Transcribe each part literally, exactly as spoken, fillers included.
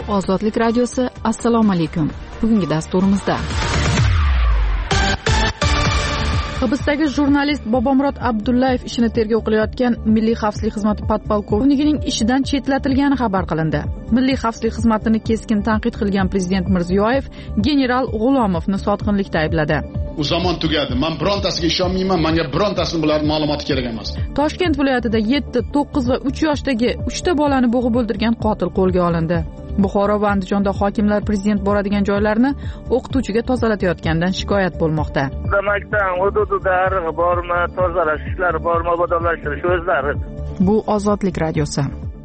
Ozodlik radiosi, assalomu alaykum. Bugungi dasturimizda hibsdagi jurnalist Bobomurod Abdullayev ishini tergov qilayotgan Milliy xavfsizlik xizmati podpolkovnikining ishidan chetlatilgani xabar qilindi. Milliy xavfsizlik xizmatini keskin tanqid qilgan prezident Mirziyoyev general G'ulomovni sotqinlikda aybladi. U zamon tugadi. Men birontasiga ishonmayman. Menga birontasini bularning ma'lumoti kerak emas. Toshkent viloyatida yetti, to'qqiz va uch yoshdagi uchta bolani bo'g'ib o'ldirgan qotil qo'lga olindi. Buxoro va Andijonda hokimlar prezident boradigan joylarni o'qituvchiga tozalatayotgandan shikoyat bo'lmoqda. Maktab hududida ariq bormi, tozalash ishlari bormi, obodonlashtirish o'zlari. Bu Ozodlik radiosi.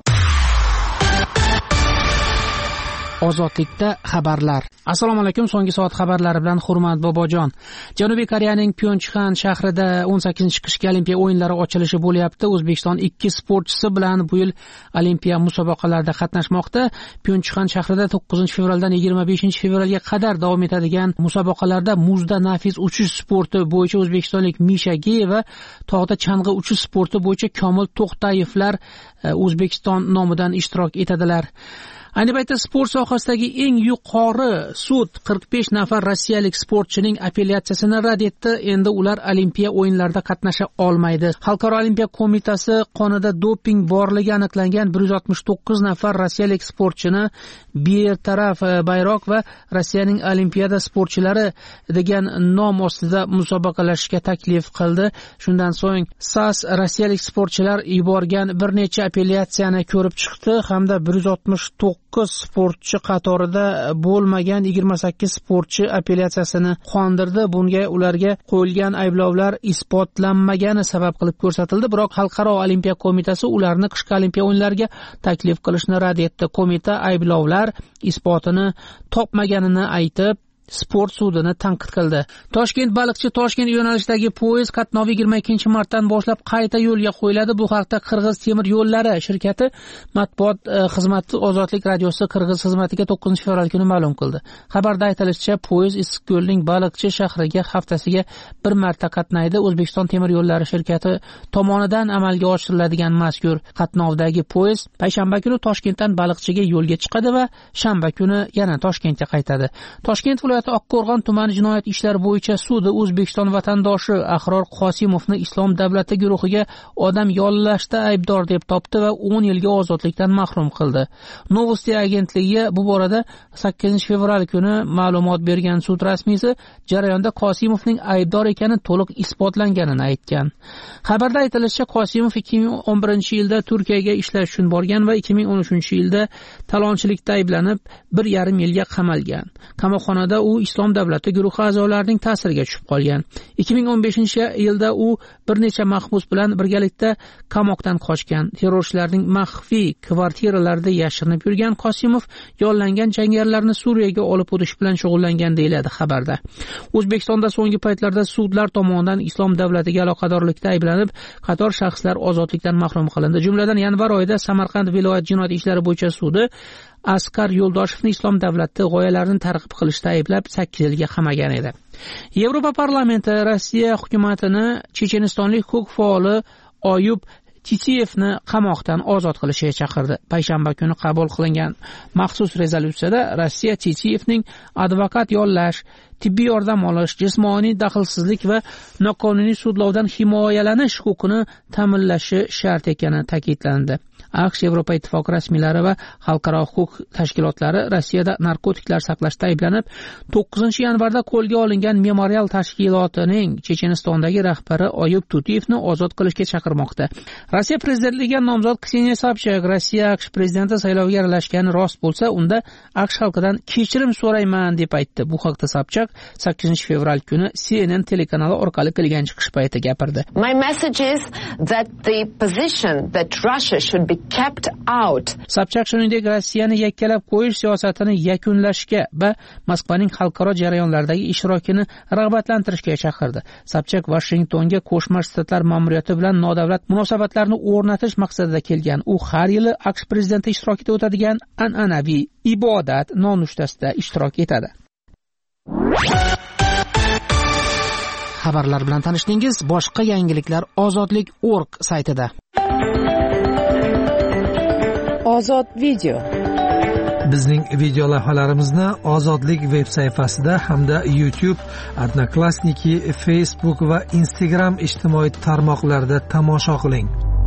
Ozodlikda xabarlar. Assalomu alaykum. So'nggi soat xabarlari bilan Hurmat Bobojon. Janubiy Koreyaning Pyeongchang shahrida o'n sakkizinchi qishki Olimpiya o'yinlari ochilishi bo'lyapti. O'zbekiston ikki sportchisi bilan bu yil Olimpiya musobaqalarida qatnashmoqda. Pyeongchang shahrida to'qqizinchi fevraldan yigirma beshinchi fevralga qadar davom etadigan musobaqalarda muzda nafis uchish sporti bo'yicha o'zbekistonlik Misha Gey va tog'da chang'i uchish sporti bo'yicha Komil To'xtayevlar O'zbekiston nomidan ishtirok etadilar. Ayni paytda sport sohasidagi eng yuqori sud qirq besh nafar rossiyalik sportchining apellyatsiyasini rad etdi. Endi ular Olimpiya o'yinlarida qatnasha olmaydi. Xalqaro Olimpiya qo'mitasi qonida doping borligi aniqlangan bir yuz oltmish to'qqiz nafar rossiyalik sportchini betaraf bayroq va Rossiyaning Olimpiada sportchilari degan nom ostida musobaqalashishga taklif qildi. Shundan so'ng S A S rossiyalik sportchilar yuborgan bir necha apellyatsiyani ko'rib chiqdi hamda bir yuz oltmish to'qqiz sportchi qatorida bo'lmagan yigirma sakkiz sportchi apellyatsiyasini qondirdi. Bunga ularga qo'yilgan ayblovlar isbotlanmagani sabab qilib ko'rsatildi. Biroq Xalqaro Olimpiya qo'mitasi ularni qishki Olimpiya o'yinlariga taklif qilishni rad etdi. Qo'mita ayblovlar isbotini topmaganini aytib sport sudini tanqid qildi. Toshkent Baliqchi Toshkent yo'nalishidagi poyezd qatnovi yigirma ikkinchi martdan boshlab qayta yo'lga qo'yiladi. Bu haqda Qirg'iz temir yo'llari shirkati matbuot xizmati Ozodlik radiosi Qirg'iz xizmatiga to'qqizinchi fevral kuni ma'lum qildi. Xabarda aytilishicha, poyezd Issiqko'lning Baliqchi shahriga haftasiga bir marta qatnaydi. O'zbekiston temir yo'llari shirkati tomonidan amalga oshiriladigan mazkur qatnovdagi poyezd payshanba kuni Toshkentdan Baliqchiga yo'lga chiqadi va shanba kuni yana Toshkentga qaytadi. Toshkent Oqqo'rg'on tumani jinoyat ishlari bo'yicha sudi O'zbekiston vatandoshi Ahror Qosimovni Islom davlati guruhiga odam yollashda aybdor deb topdi va o'n yilga ozodlikdan mahrum qildi. Novosti agentligi bu borada sakkizinchi fevral kuni ma'lumot bergan sud rasmiysi jarayonda Qosimovning aybdor ekani to'liq isbotlanganini aytgan. Xabarda aytilishicha, Qosimov ikki ming o'n birinchi yilda Turkiyaga ishlash uchun borgan va ikki ming o'n uchinchi yilda talonchilikda ayblanib bir yarim yilga qamalgan. Qamoqxonada u Islom davlati guruhi a'zolarining ta'siriga tushib qolgan. ikki ming o'n beshinchi yilda u bir necha mahbus bilan birgalikda qamoqdan qochgan. Terrorchilarning maxfiy kvartiralarida yashirinib yurgan Qosimov yollangan jangarilarni Suriyaga olib o'tish bilan shug'ullangan deyiladi xabarda. O'zbekistonda so'nggi paytlarda sudlar tomonidan Islom davlatiga aloqadorlikda ayblanib, qator shaxslar ozodlikdan mahrum qilindi. Jumladan yanvar oyida Samarqand viloyat jinoyat ishlari bo'yicha sudi Askar Yo'ldoshevni Islom davlati g'oyalarini targ'ib qilishda ayblab sakkiz yilga qamagan edi. Yevropa parlamenti Rossiya hukumatini chechenistonlik huquq faoli Oyub Titiyevni qamoqdan ozod qilishga chaqirdi. Payshanba kuni qabul qilingan maxsus rezolyutsiyada Rossiya Titiyevning advokat yollash, tibbiy yordam olish, jismoniy daxlsizlik va noqonuniy sudlovdan himoyalanish huquqini ta'minlashi shart ekani ta'kidlandi. AQSh, Yevropa Ittifoqi rasmiylari va xalqaro huquq tashkilotlari Rossiyada narkotiklar saqlashda ayblanib, to'qqizinchi yanvarda qo'lga olingan Memorial tashkilotining Chechenistondagi rahbari Oyub Tutiyevni ozod qilishga chaqirmoqda. Rossiya prezidentligiga nomzod Kseniya Sobchak Rossiya AQSh prezidenti sayloviga aralashgani rost bo'lsa, unda AQSh xalqidan kechirim so'rayman deb aytdi. Bu haqda Sobchak sakkizinchi fevral kuni C N N telekanali orqali qilgan chiqish payti gapirdi. My message is that the position that Russia should be kept out. Sobchak shuningdek Rossiyani yakkalab qo'yish siyosatini yakunlashga va Moskvaning xalqaro jarayonlardagi ishtirokini rag'batlantirishga chaqirdi. Sobchak Washingtonga Qo'shma Shtatlar ma'muriyati bilan nodavlat munosabatlarni o'rnatish maqsadida kelgan. U har yili AQSh prezidenti ishtirokida o'tadigan an'anaviy ibodat nonushtasida ishtirok etadi. Xabarlar bilan tanishdingiz. Boshqa yangiliklar ozodlik nokta org saytida. Ozod video. Bizning video lavhalarimizni Ozodlik veb sayfasida hamda YouTube, Odnoklassniki, Facebook va Instagram ijtimoiy tarmoqlarida tomosha qiling.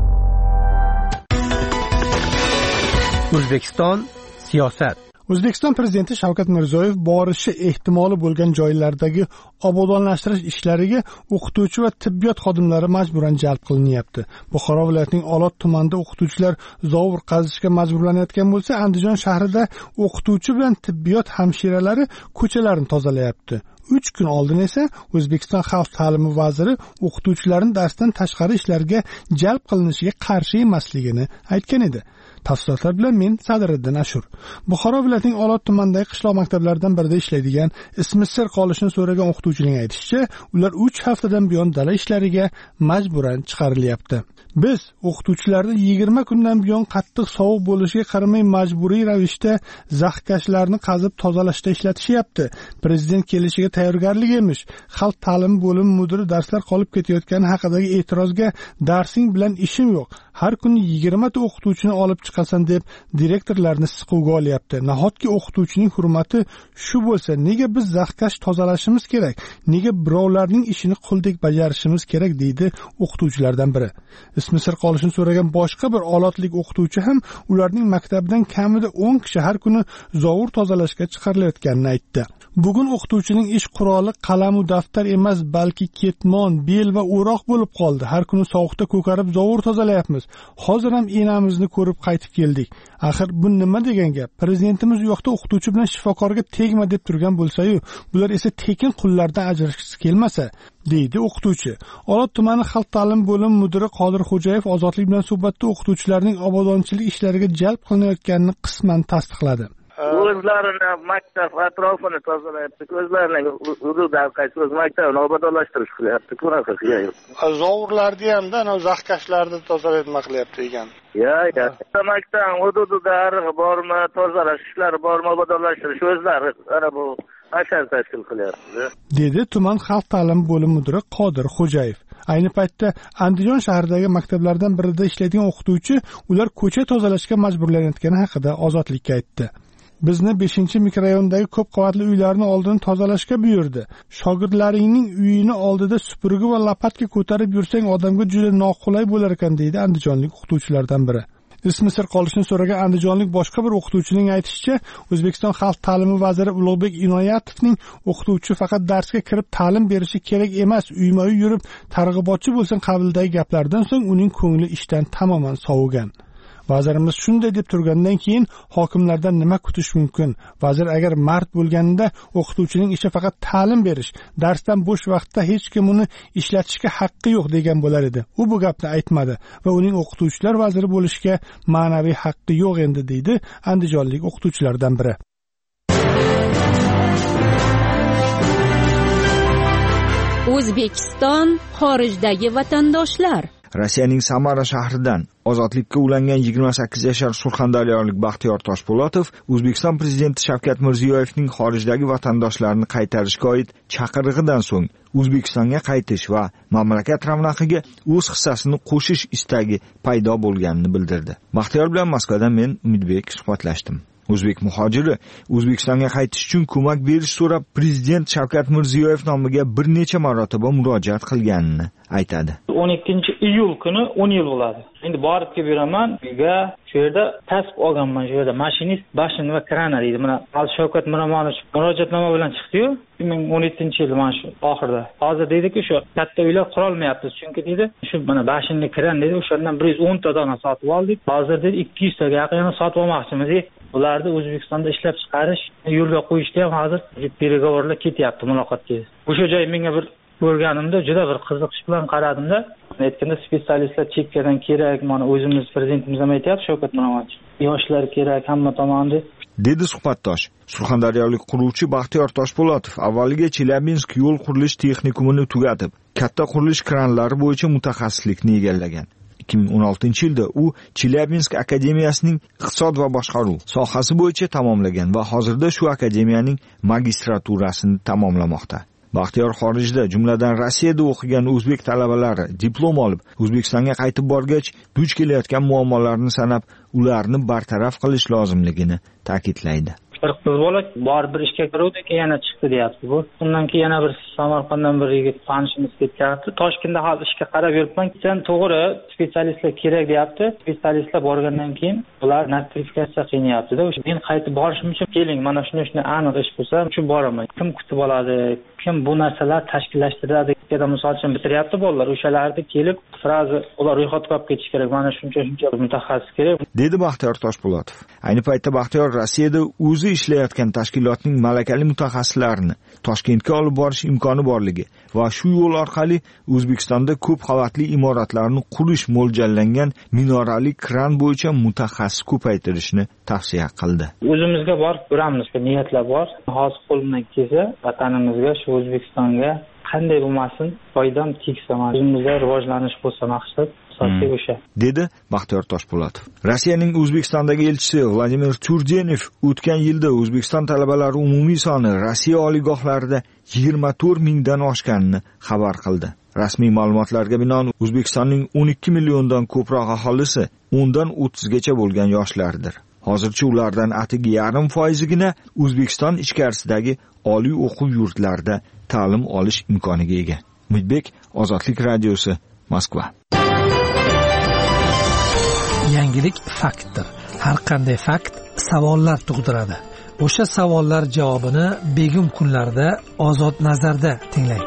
O'zbekiston siyosat. O'zbekiston prezidenti Shavkat Mirziyoyev borishi ehtimoli bo'lgan joylardagi obodonlashtirish ishlariga o'qituvchi va tibbiyot xodimlari majburan jalb qilinyapti. Buxoro viloyatining Olot tumanida o'qituvchilar zovur qazishga majburlanayotgan bo'lsa, Andijon shahrida o'qituvchi bilan tibbiyot hamshiralari ko'chalarni tozalayapti. uch kun oldin esa O'zbekiston xalq ta'limi vaziri o'qituvchilarning darsdan tashqari ishlarga jalb qilinishiga qarshi emasligini aytgan edi. Tafsilotlar bilan men Sadiriddin Ashur. Buxoro viloyatining Olot tumanidagi qishloq maktablaridan birida ishlaydigan, ismi sir qolishini so'ragan o'qituvchining aytishicha, ular uch haftadan buyon dala ishlariga majburan chiqarilyapti. Biz o'qituvchilarni yigirma kundan buyon qattiq sovuq bo'lishiga qaramay majburiy ravishda zaxkashlarni qazib tozalashda ishlatishyapti. Prezident kelishiga tayyorgarlik emish. Xalq ta'limi bo'limi mudiri darslar qolib ketayotgani haqidagi e'tirozga darsing bilan ishim yo'q. Har kuni yigirma ta o'qituvchini olib chiqasan deb direktorlarni siquvga olyapti. Nahotki o'qituvchining hurmati shu bo'lsa, nega biz zaxkash tozalashimiz kerak? Nega birovlarning ishini quldek bajarishimiz kerak deydi o'qituvchilardan biri. Ismi sir qolishini so'ragan boshqa bir olotlik o'qituvchi ham ularning maktabidan kamida o'n kishi har kuni zovur tozalashga chiqarilayotganini aytdi. Bugun o'qituvchining ish quroli qalam va daftar emas, balki ketmon, bel va o'roq bo'lib qoldi. Har kuni sovuqda ko'karib zovur tozalayapmiz. Hozir ham enamizni ko'rib qaytib keldik. Axir bu nima degan gap? Prezidentimiz u yoqda o'qituvchi bilan shifokorga tegma deb turgan bo'lsa-yu, bular esa tekin qullardan ajrashgisi kelmasa, deydi o'qituvchi. Olot tumani xalq ta'limi bo'limi mudiri Qodir Xo'jayev Ozodlik bilan suhbatda o'qituvchilarning obodonchilik ishlariga jalb qilinayotganini qisman tasdiqladi. O'zlarini maktab atrofini tozalayapti, o'zlarining hududidan qaysi o'z maktabini obodonlashtirish qilyapti, bunaqa qilyapti. Zovurlarni hamda ana zaxkashlarni tozalayotma qilyapti ekan. Ya, ya. Maktab hududida arig'i bormi, tozalash ishlari bormi, obodonlashtirish o'zlari ana bu ashar tashkil qilyapti. Dedi tuman xalq ta'limi bo'limi mudiri Qodir Xo'jayev. Ayni paytda Andijon shahridagi maktablardan birida ishlaydigan o'qituvchi ular ko'cha tozalashga majburlanayotgani haqida Ozodlikka aytdi. Bizni beshinchi mikrorayondagi ko'p qavatli uylarni oldini tozalashga buyurdi. Shogirdlaringning uyini oldida supurgi va lapatka ko'tarib yursang odamga juda noqulay bo'lar ekan, deydi andijonlik o'qituvchilardan biri. Ismi sir qolishini so'ragan andijonlik boshqa bir o'qituvchining aytishicha, O'zbekiston xalq ta'limi vaziri Ulug'bek Inoyatovning o'qituvchi faqat darsga kirib ta'lim berishi kerak emas, uyma-uy yurib targ'ibotchi bo'lsin qabilidagi gaplardan so'ng uning ko'ngli ishdan tamoman sovigan. Vazirimiz shunday deb turgandan keyin hokimlardan nima kutish mumkin? Vazir agar mard bo'lganida o'qituvchining ishi faqat ta'lim berish, darsdan bo'sh vaqtda hech kim uni ishlatishga haqqi yo'q degan bo'lar edi. U bu gapni aytmadi va uning o'qituvchilar vaziri bo'lishga ma'naviy haqqi yo'q endi, deydi andijonlik o'qituvchilardan biri. O'zbekiston xorijdagi vatandoshlar. Rossiyaning Samara shahridan ozodlikka ulangan yigirma sakkiz yashar surxondaryolik Baxtiyor Toshpo'latov O'zbekiston prezidenti Shavkat Mirziyoyevning xorijdagi vatandoshlarini qaytarishga oid chaqirig'idan so'ng O'zbekistonga qaytish va mamlakat ravnaqiga o'z hissasini qo'shish istagi paydo bo'lganini bildirdi. Baxtiyor bilan Moskvadan men Umidbek suhbatlashdim. O'zbek muhojiri O'zbekistonga qaytish uchun ko'mak berish so'rab prezident Shavkat Mirziyoyev nomiga bir necha marotaba murojaat qilganini aytadi. o'n ikkinchi iyul kuni o'n yil bo'ladi. Endi borib kelib beraman uyga. Shu yerda tasbih olganman, shu yerda mashinist bashin va krana deydi. Mana hozir Shavkat Miromonovich murojaatnoma bilan chiqdi-yu, ikki ming o'n yettinchi yil mana shu oxirida. Hozir deydi-ku, shu katta uylar qura olmayapmiz, chunki deydi, shu mana bashinni kran deydi, o'shandan bir yuz o'n ta dona sotib oldik. Hozir deydi ikki yuz taga yaqin sotib olmoqchimiz. Ularni O'zbekistonda ishlab chiqarish yo'lga qo'yishda ham hozir переговорlar ketyapti muloqotga. O'sha joy menga bir ko'rganimda juda bir qiziqish bilan qaradimda. Aytganda specialistlar chekkadan kerak, mana o'zimiz prezidentimiz ham aytayapti, Shavkat Miromonovich. Yoshlar kerak hamma tomonda, dedi suhbatdosh. Surxondaryolik quruvchi Baxtiyor Toshpo'latov avvaliga Chelyabinsk yo'l qurilish texnikumini tugatib, katta qurilish kranlari bo'yicha mutaxassislikni egallagan. ikki ming o'n oltinchi yilda u Chelyabinsk akademiyasining iqtisod va boshqaruv sohasi bo'yicha tamomlagan va hozirda shu akademiyaning magistraturasini tamomlamoqda. Baxtiyor xorijda, jumladan Rossiyada o'qigan o'zbek talabalari diplom olib, O'zbekistonga qaytib borgach, duch kelayotgan muammolarni sanab, ularni bartaraf qilish lozimligini ta'kidlaydi. Bir qiz bola bor bir ishga kiruvdi, keyin yana chiqdi deyapti bu. Undan keyin yana bir Samarqanddan bir yigit tanishimiz ketyapti. Toshkentda hozir ishga qarab yuribman. Sen to'g'ri specialistlar kerak deyapti. Specialistlar borgandan keyin ular notifikatsiya qilyapti-da. O'sha men qaytib borishim uchun keling, mana shuni shuni aniq ish bo'lsa, shu boraman. Kim kutib oladi? Kim bu narsalar tashkillashtiradi? Yana misol uchun bitiryapti bolalar, o'shalarni kelib, sразу ular ro'yxatga olib ketish kerak. Mana shuncha shuncha mutaxassis kerak, dedi Baxtiyor Toshpo'latov. Ayni paytda Baxtiyor Rossiyada o'zi ishlayotgan tashkilotning malakali mutaxassislarini Toshkentga olib borish imkoni borligi va shu yo'l orqali O'zbekistonda ko'p qavatli imoratlarni qurish mo'ljallangan minorali kran bo'yicha mutaxassis ko'paytirishni tavsiya qildi. O'zimizga borib ko'ramiz, niyatlar bor. Hozir qo'limdan kelsa, vatanimizga, shu O'zbekistonga qanday bo'lmasin, foydam tegsa, o'zimizga rivojlanish bo'lsa maqsad. Hmm. dedi Baxtiyor Toshpo'latov. Rossiyaning O'zbekistondagi elchisi Vladimir Turgenev o'tgan yilda O'zbekiston talabalari umumiy soni Rossiya oliygohlarida yigirma to'rt mingdan oshganini xabar qildi. Rasmiy ma'lumotlarga binoan O'zbekistonning o'n ikki milliondan ko'proq aholisi o'ndan o'ttizgacha bo'lgan yoshlardir. Hozircha ulardan atigi yarim foizigina O'zbekiston ichkarisidagi oliy o'quv yurtlarida ta'lim olish imkoniga ega. Umidbek, Ozodlik radiosi, Moskva. Yangilik faktdir. Har qanday fakt savollar tug'diradi. O'sha savollar javobini begim kunlarda Ozod nazarda tinglang.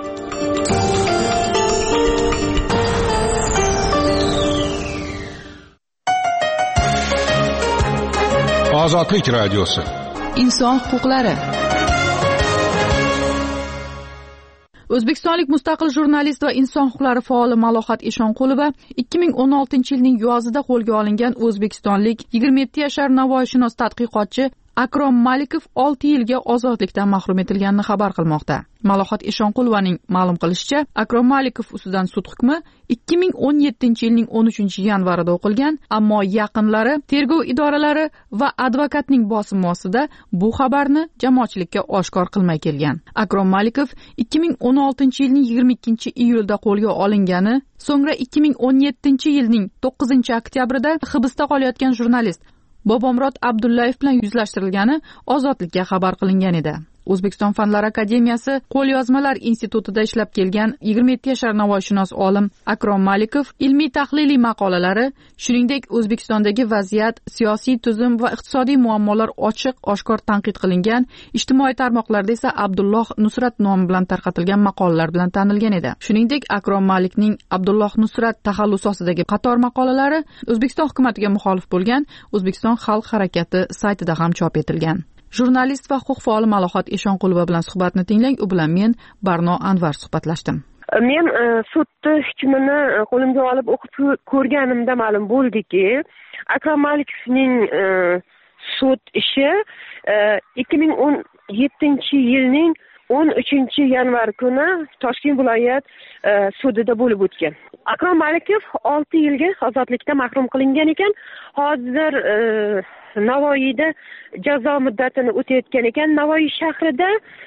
Ozodlik radiosi. Inson huquqlari. O'zbekistonlik mustaqil jurnalist va inson huquqlari faoli Malohat Eshonqulova ikki ming o'n oltinchi yilning yozida qo'lga olingan o'zbekistonlik yigirma yetti yashar navoiyshunos tadqiqotchi Akrom Malikov olti yilga ozodlikdan mahrum etilganini xabar qilmoqda. Malohat Eshonqulovaning ma'lum qilishicha, Akrom Malikov ustidan sud hukmi ikki ming o'n yettinchi yilning o'n uchinchi yanvarida o'qilgan, ammo yaqinlari, tergov idoralari va advokatning bosimi ostida bu xabarni jamoatchilikka oshkor qilmay kelgan. Akrom Malikov ikki ming o'n oltinchi yilning yigirma ikkinchi iyulda qo'lga olingani, so'ngra ikki ming o'n yettinchi yilning to'qqizinchi oktyabrida hibsda qolayotgan jurnalist Bobomurod Abdullayev bilan yuzlashtirilgani ozodlikka xabar qilingan edi. O'zbekiston Fanlar akademiyasi qo'lyozmalar institutida ishlab kelgan yigirma yetti yashar navoiyshunos olim Akrom Malikov ilmiy tahliliy maqolalari, shuningdek O'zbekistondagi vaziyat, siyosiy tuzum va iqtisodiy muammolar ochiq oshkor tanqid qilingan, ijtimoiy tarmoqlarda esa Abdulloh Nusrat nomi bilan tarqatilgan maqolalar bilan tanilgan edi. Shuningdek, Akrom Malikning Abdulloh Nusrat taxallusi ostidagi qator maqolalari O'zbekiston hukumatiga muxolif bo'lgan O'zbekiston Xalq harakati saytida ham chop etilgan. Jurnalist va huquq faoli Malohat Eshonqulova bilan suhbatni tinglang. U bilan men Barno Anvar suhbatlashdim. Men sudni hukmini qo'limga olib o'qib ko'rganimda ma'lum bo'ldiki, Akrom Malikovning sud ishi ikki ming o'n yettinchi yilning o'n uchinchi yanvar kuni Toshkent viloyat sudida bo'lib o'tgan. Akrom Malikov olti yilga ozodlikdan mahrum qilingan ekan. Hozir Navoiyda jazo muddatini o'tayotgan ekan. Navoiy shahrida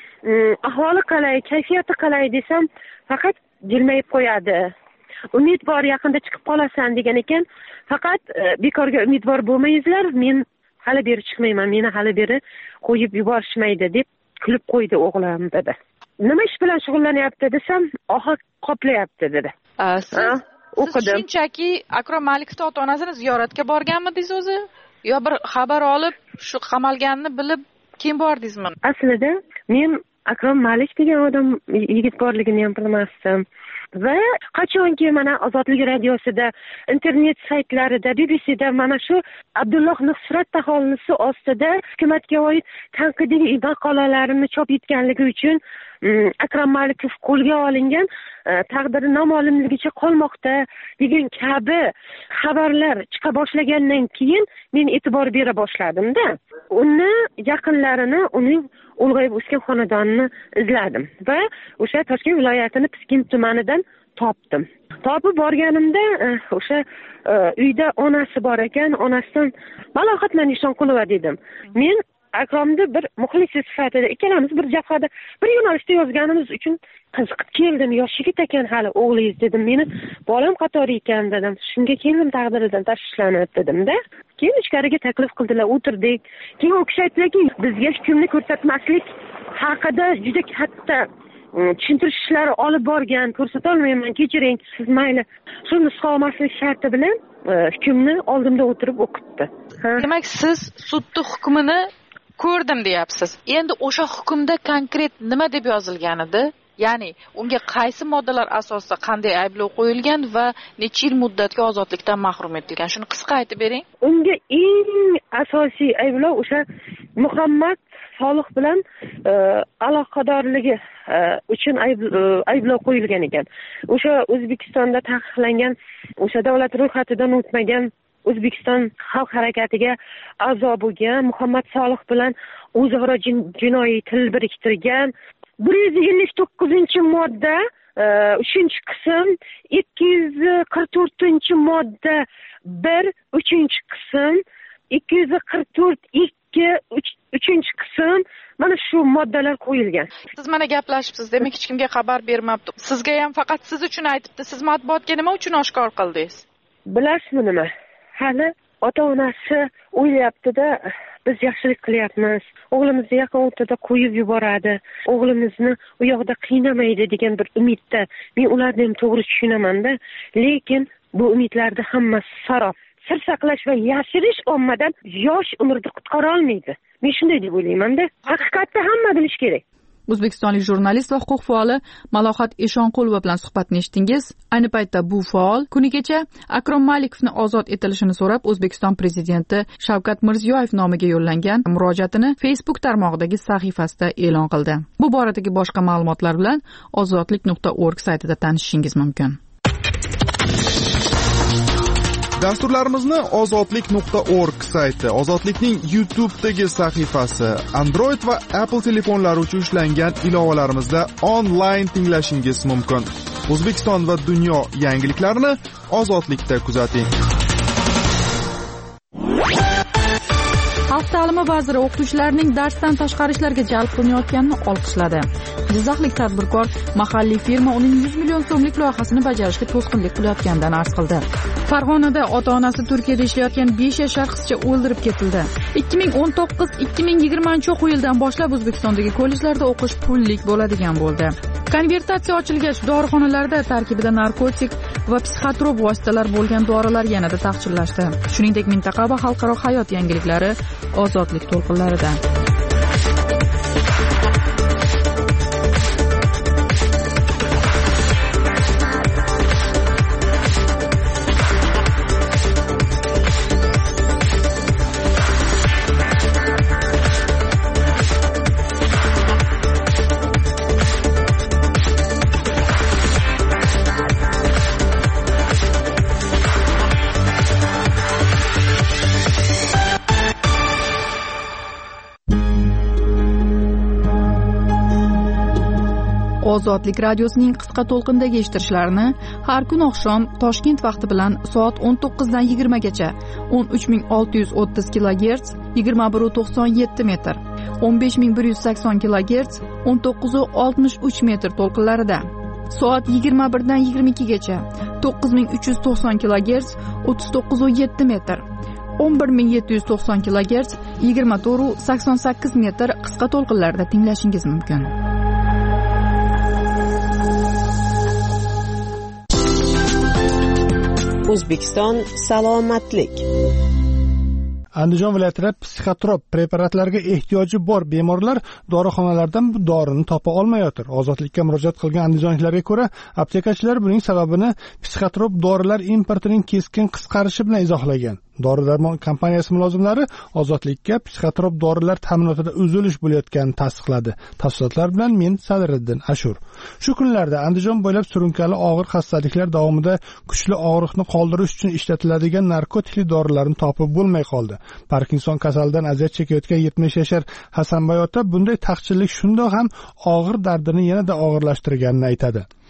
aholi qalay, kayfiyati qalay desam, faqat jilmayib qo'yadi. Umidvor, yaqinda chiqib qolasan degan ekan. Faqat bekorga umidvor bo'lmaysizlar, men hali beri chiqmayman, meni hali beri qo'yib yuborishmaydi deb kulib qo'ydi o'g'lim dedi. Nima ish bilan shug'ullanyapti desam, ohak qoplayapti dedi. Siz o'qidim. Shunchaki Akrom Malikovning ota-onasini ziyoratga borganmidingiz o'zi? Yo bir xabar olib, shu qamalganini bilib keyin bordingizmi? Aslida men Akrom Malik degan odam yigit borligini ham bilmasdim. Va qachonki mana Ozodlik radiosida, internet saytlarida, B B C'da mana shu Abdulloh Nusrat taxallusi ostida hukumatga oid tanqidiy maqolalarini chop etganligi uchun Akrom Malikov qo'lga olingan, taqdiri noma'lumligicha qolmoqda degan kabi xabarlar chiqa boshlagandan keyin men e'tibor bera boshladim-da. Uni yaqinlarini, uning ulg'ayib o'sgan xonadonini izladim va o'sha Toshkent viloyatining Piskent tumanidan topdim. Topib borganimda o'sha uyda onasi bor ekan, onasidan Malohat Eshonqulova dedim. Men Akromni bir muxlisi sifatida ikkalamiz bir jabhada bir yo'nalishda yozganimiz uchun qiziqib keldim. Yosh yigit ekan hali o'g'lingiz dedim. Meni bolam qatori ekan dedim. Shunga keldim taqdiridan tashvishlanib dedimda. Keyin ichkariga taklif qildilar, o'tirdik. Keyin u kishi aytdilarki, bizga hukmni ko'rsatmaslik haqida juda katta tushuntirish ishlari olib borgan, ko'rsata olmayman, kechiring, siz mayli. Shu nusxa olmaslik sharti bilan hukmni oldimda o'tirib o'qitdi. Demak, siz sudning hukmini ko'rdim deyapsiz. Endi o'sha hukmda konkret nima deb yozilgan edi? Ya'ni unga qaysi moddalar asosida qanday ayblov qo'yilgan va necha yil muddatga ozodlikdan mahrum etilgan? Shuni qisqa aytib bering. Unga eng asosiy ayblov o'sha Muhammad Solih bilan aloqadorligi uchun ayblov qo'yilgan ekan. O'sha O'zbekistonda taqiqlangan, o'sha davlat ro'yxatidan o'tmagan O'zbekiston xalq harakatiga a'zo bo'lgan Muhammad Solih bilan o'zaro jinoiy til biriktirgan. bir yuz ellik to'qqizinchi modda uchinchi qism, ikki yuz qirq to'rtinchi modda bir uchinchi qism, ikki yuz qirq to'rt ikki uchinchi qism, mana shu moddalar qo'yilgan. Siz mana gaplashibsiz, demak hech kimga xabar bermabdi. Sizga ham faqat siz uchun aytibdi. Siz matbuotga nima uchun oshkor qildingiz? Bilasizmi nima? Hali ota-onasi o'ylayapti-da, biz yaxshilik qilyapmiz, o'g'limizni yaqin o'rtada qo'yib yuboradi, o'g'limizni u yoqda qiynamaydi degan bir umidda. Men ularni ham to'g'ri tushunaman-da, lekin bu umidlarni hammasi sarob. Sir saqlash va yashirish ommadan yosh umrda qutqara olmaydi. Men shunday deb o'ylayman-da. Haqiqatni hamma bilish kerak. O'zbekistonlik jurnalist va huquq faoli Malohat Eshonqulova bilan suhbatni eshitdingiz. Ayni paytda bu faol kunigacha Akrom Malikovning ozod etilishini so'rab O'zbekiston prezidenti Shavkat Mirziyoyev nomiga yo'llangan murojaatini Facebook tarmog'idagi sahifasida e'lon qildi. Bu boradagi boshqa ma'lumotlar bilan ozodlik nuqta org saytida tanishishingiz mumkin. Dasturlarimizni ozodlik nuqta org sayti, Ozodlikning YouTube'dagi sahifasi, Android va Apple telefonlari uchun ishlangan ilovalarimizda onlayn tinglashingiz mumkin. O'zbekiston va dunyo yangiliklarini Ozodlikda kuzating. Xalq ta'limi vaziri o'qituvchilarning darsdan tashqari ishlarga jalb qilinayotganini olqishladi. Jizzaxlik tadbirkor mahalliy firma uning yuz million so'mlik loyihasini bajarishga to'sqinlik qilayotganidan arz qildi. Farg'onada ota-onasi Turkiyada ishlayotgan besh yashar qizcha o'ldirib ketildi. ikki ming o'n to'qqiz ikki ming yigirmanchi o'quv yilidan boshlab O'zbekistondagi kollejlarda o'qish pullik bo'ladigan bo'ldi. Konvertatsiya ochilgach, dorixonalarda tarkibida narkotik va psixotrop vositalar bo'lgan dorilar yanada taqchillashdi. Shuningdek, mintaqa va xalqaro hayot yangiliklari ozodlik to'lqinlarida. Ozodlik radiosining qisqa to'lqindagi eshittirishlarini har kun oqshom Toshkent vaqti bilan soat o'n to'qqizdan yigirmagacha o'n uch ming olti yuz o'ttiz kilogerts, yigirma bir nuqta to'qson yetti metr, o'n besh ming bir yuz sakson kilogerts, o'n to'qqiz nuqta oltmish uch metr to'lqinlarida, soat yigirma birdan yigirma ikkigacha to'qqiz ming uch yuz to'qson kilogerts, o'ttiz to'qqiz nuqta yetti metr, o'n bir ming yetti yuz to'qson kilogerts, yigirma to'rt nuqta sakson sakkiz metr qisqa to'lqinlarda tinglashingiz mumkin. O'zbekiston salomatlik. Andijon viloyatida psixotrop preparatlarga ehtiyoji bor bemorlar dorixonalardan bu dorini topa olmayotir. Ozodlikka murojaat qilgan andijonliklarga ko'ra, aptekachilar buning sababini psixotrop dorilar importining keskin qisqarishi bilan izohlagan. Dori-darmon kompaniyasi mulozimlari Ozodlikka psixotrop dorilar ta'minotida uzilish bo'layotganini tasdiqladi. Tafsilotlar bilan men Sadiriddin Ashur. Shu kunlarda Andijon bo'ylab surunkali og'ir xastaliklar davomida kuchli og'riqni qoldirish uchun ishlatiladigan narkotikli dorilarni topib bo'lmay qoldi. Parkinson kasalidan aziyat chekayotgan yetmish yashar Hasanboy ota bunday taqchillik shundoq ham og'ir dardini yanada og'irlashtirganini aytadi.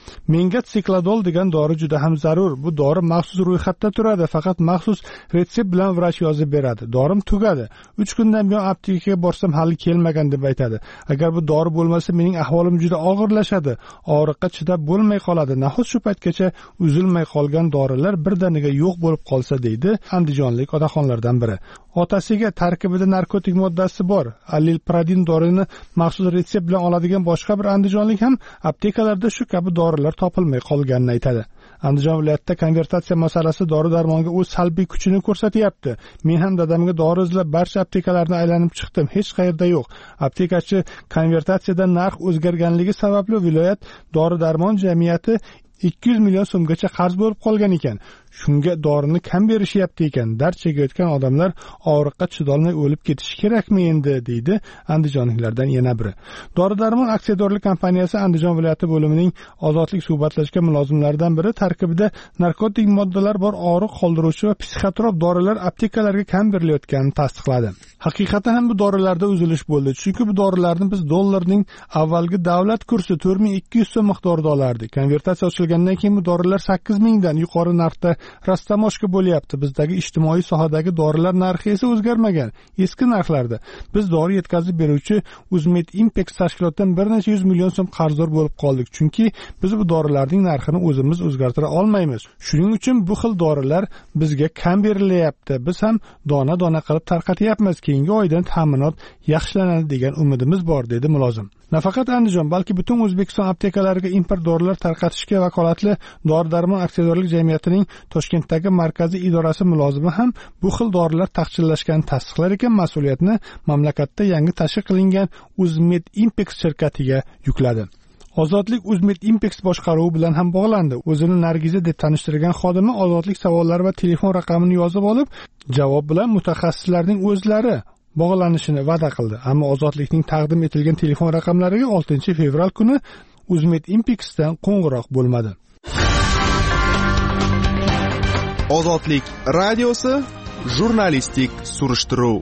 menga sikladol degan dori juda ham zarur. Bu dori maxsus ro'yxatda turadi, faqat maxsus retsept bilan vrach yozib beradi. Dorim tugadi. uch kundan buyon aptekaga borsam hali kelmagan deb aytadi. Agar bu dori bo'lmasa mening ahvolim juda og'irlashadi. Og'riqqa chidab bo'lmay qoladi. Nahot shu paytgacha uzilmay qolgan dorilar birdaniga yo'q bo'lib qolsa, deydi andijonlik otaxonlardan biri. Otasiga tarkibida narkotik moddasi bor alilpradin dorini maxsus retsept bilan oladigan boshqa bir andijonlik ham aptekalarda shu kabi dorilar topilmay qolganini aytadi. Andijon viloyatida konvertatsiya masalasi dori-darmonga o'z salbiy kuchini ko'rsatyapti. Men ham dadamga dori izlab barcha aptekalarni aylanib chiqdim, hech qayerda yo'q. Aptekachi konvertatsiyadan narx o'zgarganligi sababli viloyat dori-darmon jamiyati ikki yuz million so'mgacha qarz bo'lib qolgan ekan. Shunga dorini kam berishyapti ekan. Dard chekayotgan odamlar og'riqqa chidolmay o'lib ketishi kerakmi endi, deydi andijonliklardan yana biri. Dori-darmon aksiyadorlik kompaniyasi Andijon viloyati bo'limining ozodlik suhbatlashgan mulozimlaridan biri tarkibida narkotik moddalar bor og'riq qoldiruvchi va psixotrop dorilar aptekalarga kam berilayotganini tasdiqladi. Haqiqatan ham bu dorilarda uzilish bo'ldi. Chunki bu dorilarni biz dollarning avvalgi davlat kursi to'rt ming ikki yuz so'm miqdorida olardik. Konvertatsiya ochilgandan keyin bu dorilar sakkiz ming dan yuqori narxda rastamoshka bo'lyapti. Bizdagi ijtimoiy sohadagi dorilar narxi esa o'zgarmagan, eski narxlarda. Biz dori yetkazib beruvchi Uzmed Impex tashkilotidan bir necha yuz million so'm qarzdor bo'lib qoldik. Chunki biz bu dorilarning narxini o'zimiz o'zgartira olmaymiz. Shuning uchun bu xil dorilar bizga kam berilyapti. Biz ham dona-dona qilib tarqatyapmiz. Keyingi oydan ta'minot yaxshilanadi degan umidimiz bor, dedi mulozim. Nafaqat Andijon, balki butun O'zbekiston aptekalariga import dorilar tarqatishga vakolatli Dori-darmon aksiyadorlik jamiyatining Toshkentdagi markaziy idorasi mulozimi ham bu xil dorilar taqchillashganini tasdiqlar ekan, mas'uliyatni mamlakatda yangi tashkil qilingan Uzmed Impex shirkatiga yukladi. Ozodlik Uzmed Impex boshqaruvi bilan ham bog'landi. O'zini Nargiza deb tanishtirgan xodimi ozodlik savollari va telefon raqamini yozib olib, javob bilan mutaxassislarning o'zlari bog'lanishini va'da qildi. Ammo ozodlikning taqdim etilgan telefon raqamlariga oltinchi fevral kuni Uzmed Impexdan qo'ng'iroq bo'lmadi. Ozodlik radiosi jurnalistik surishtiruv.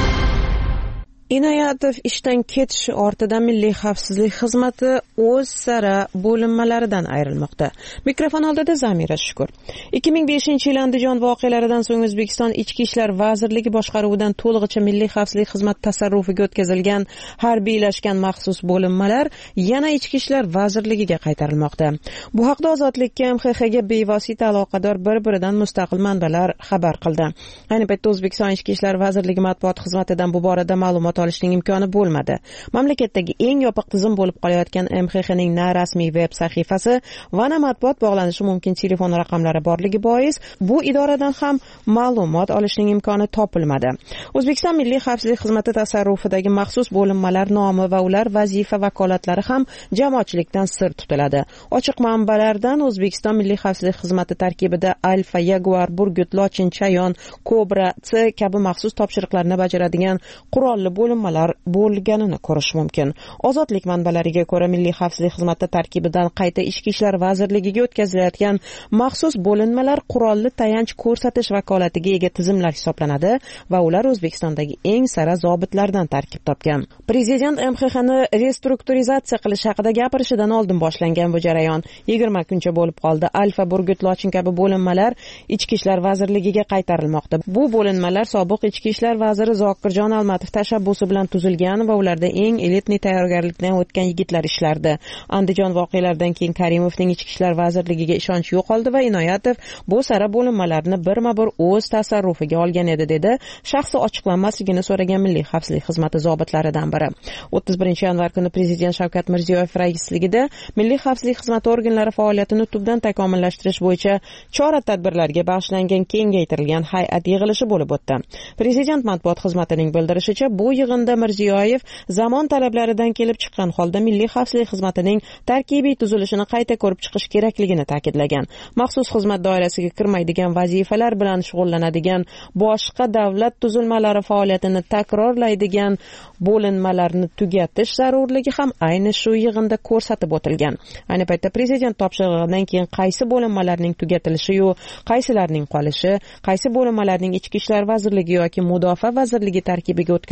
Inoyatov ishdan ketishi ortidan Milliy xavfsizlik xizmati o'z sara bo'linmalaridan ayrilmoqda. Mikrofon oldida Zamira Shukur. ikki ming beshinchi yil Andijon voqealaridan so'ng O'zbekiston Ichki ishlar vazirligi boshqaruvidan to'lig'icha Milliy xavfsizlik xizmati tasarrufiga o'tkazilgan harbiylashgan maxsus bo'linmalar yana Ichki ishlar vazirligiga qaytarilmoqda. Bu haqda Ozodlikka M X X ga bevosita aloqador bir-biridan mustaqil manbalar xabar qildi. Ayni paytda O'zbekiston Ichki ishlar vazirligi matbuot xizmatidan bu borada ma'lumot olishning imkoni bo'lmadi. Mamlakatdagi eng yopiq tizim bo'lib qolayotgan M X Xning na rasmiy veb sahifasi va na matbuot bog'lanishi mumkin telefon raqamlari borligi bois bu idoradan ham ma'lumot olishning imkoni topilmadi. O'zbekiston Milliy xavfsizlik xizmati tasarrufidagi maxsus bo'linmalar nomi va ular vazifa vakolatlari ham jamoatchilikdan sir tutiladi. Ochiq manbalardan O'zbekiston Milliy xavfsizlik xizmati tarkibida Alfa, Jaguar, Burgut, Lochin, Chayon, Cobra, C kabi maxsus topshiriqlarni bajaradigan qurolli bo'linmalar bo'lganini ko'rish mumkin. Ozodlik manbalariga ko'ra Milliy xavfsizlik xizmati tarkibidan qayta Ichki ishlar vazirligiga o'tkazilayotgan maxsus bo'linmalar qurolli tayanch ko'rsatish vakolatiga ega tizimlar hisoblanadi va ular O'zbekistondagi eng sara zobitlardan tarkib topgan. Prezident M X Xni restrukturizatsiya qilish haqida gapirishidan oldin boshlangan bu jarayon yigirma kuncha bo'lib qoldi. Alfa, Burgut, Lochin kabi bo'linmalar Ichki ishlar vazirligiga qaytarilmoqda. Bu bo'linmalar sobiq Ichki ishlar vaziri Zokirjon Almatov tashabbusi bilan tuzilgan va ularda eng elitni tayyorgarlikdan o'tgan yigitlar ishlardi. Andijon voqealaridan keyin Karimovning Ichki ishlar vazirligiga ishonch yo'qoldi va Inoyatov bu sara bo'linmalarni birma-bir o'z tasarrufiga olgan edi, dedi shaxsi ochiqlanmasligini so'ragan Milliy xavfsizlik xizmati zobitlaridan biri. o'ttiz birinchi yanvar kuni Prezident Shavkat Mirziyoyev raisligida Milliy xavfsizlik xizmati organlari faoliyatini tubdan takomillashtirish bo'yicha chora-tadbirlarga bag'ishlangan kengaytirilgan hay'at yig'ilishi bo'lib o'tdi. Prezident matbuot xizmatining bildirishicha, bu yig'inda Mirziyoyev zamon talablaridan kelib chiqqan holda Milliy xavfsizlik xizmatining tarkibiy tuzilishini qayta ko'rib chiqish kerakligini ta'kidlagan. Maxsus xizmat doirasiga kirmaydigan vazifalar bilan shug'ullanadigan boshqa davlat tuzilmalari faoliyatini takrorlaydigan bo'linmalarni tugatish zarurligi ham ayni shu yig'inda ko'rsatib o'tilgan. Ayni paytda Prezident topshirig'idan keyin qaysi bo'linmalarning tugatilishi yo qaysilarning qolishi, qaysi bo'linmalarning Ichki ishlar vazirligi yoki Mudofaa vazirligi tarkibiga o'tkazilishiga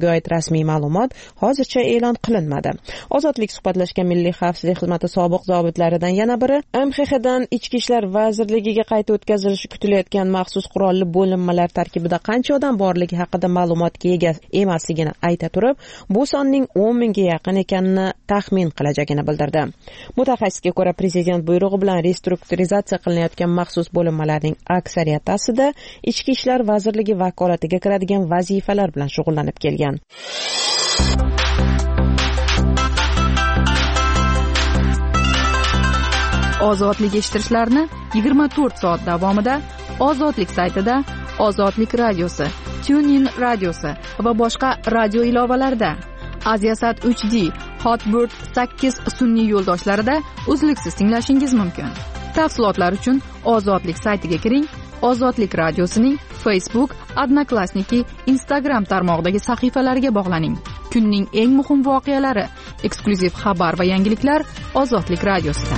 oid rasmiy ma'lumot hozircha e'lon qilinmadi. Ozodlik suhbatlashgan Milliy xavfsizlik xizmati sobiq zobitlaridan yana biri M X Xdan Ichki ishlar vazirligiga qayta o'tkazilishi kutilayotgan maxsus qurolli bo'linmalar tarkibida qancha odam borligi haqida ma'lumotga ega emasligini ayta turib, bu sonning o'n mingga yaqin ekanini taxmin qilajagini bildirdi. Mutaxassisga ko'ra, prezident buyrug'i bilan restrukturizatsiya qilinayotgan maxsus bo'linmalarning aksariyatasida Ichki ishlar vazirligi vakolatiga kiradigan vazifalar bilan shug'ullanib kelgan. Ozodlik eshittirishlarni yigirma to'rt soat davomida Ozodlik saytida, Ozodlik radiosi, TuneIn radiosi va boshqa radio ilovalarida, Aziasat uch D, Hotbird sakkiz sun'iy yo'ldoshlarida uzluksiz tinglashingiz mumkin. Tafsilotlar uchun Ozodlik saytiga kiring. Ozodlik radiosining Facebook, Odnoklassniki, Instagram tarmog'idagi sahifalariga bog'laning. Kunning eng muhim voqealari, eksklyuziv xabar va yangiliklar Ozodlik radiosida.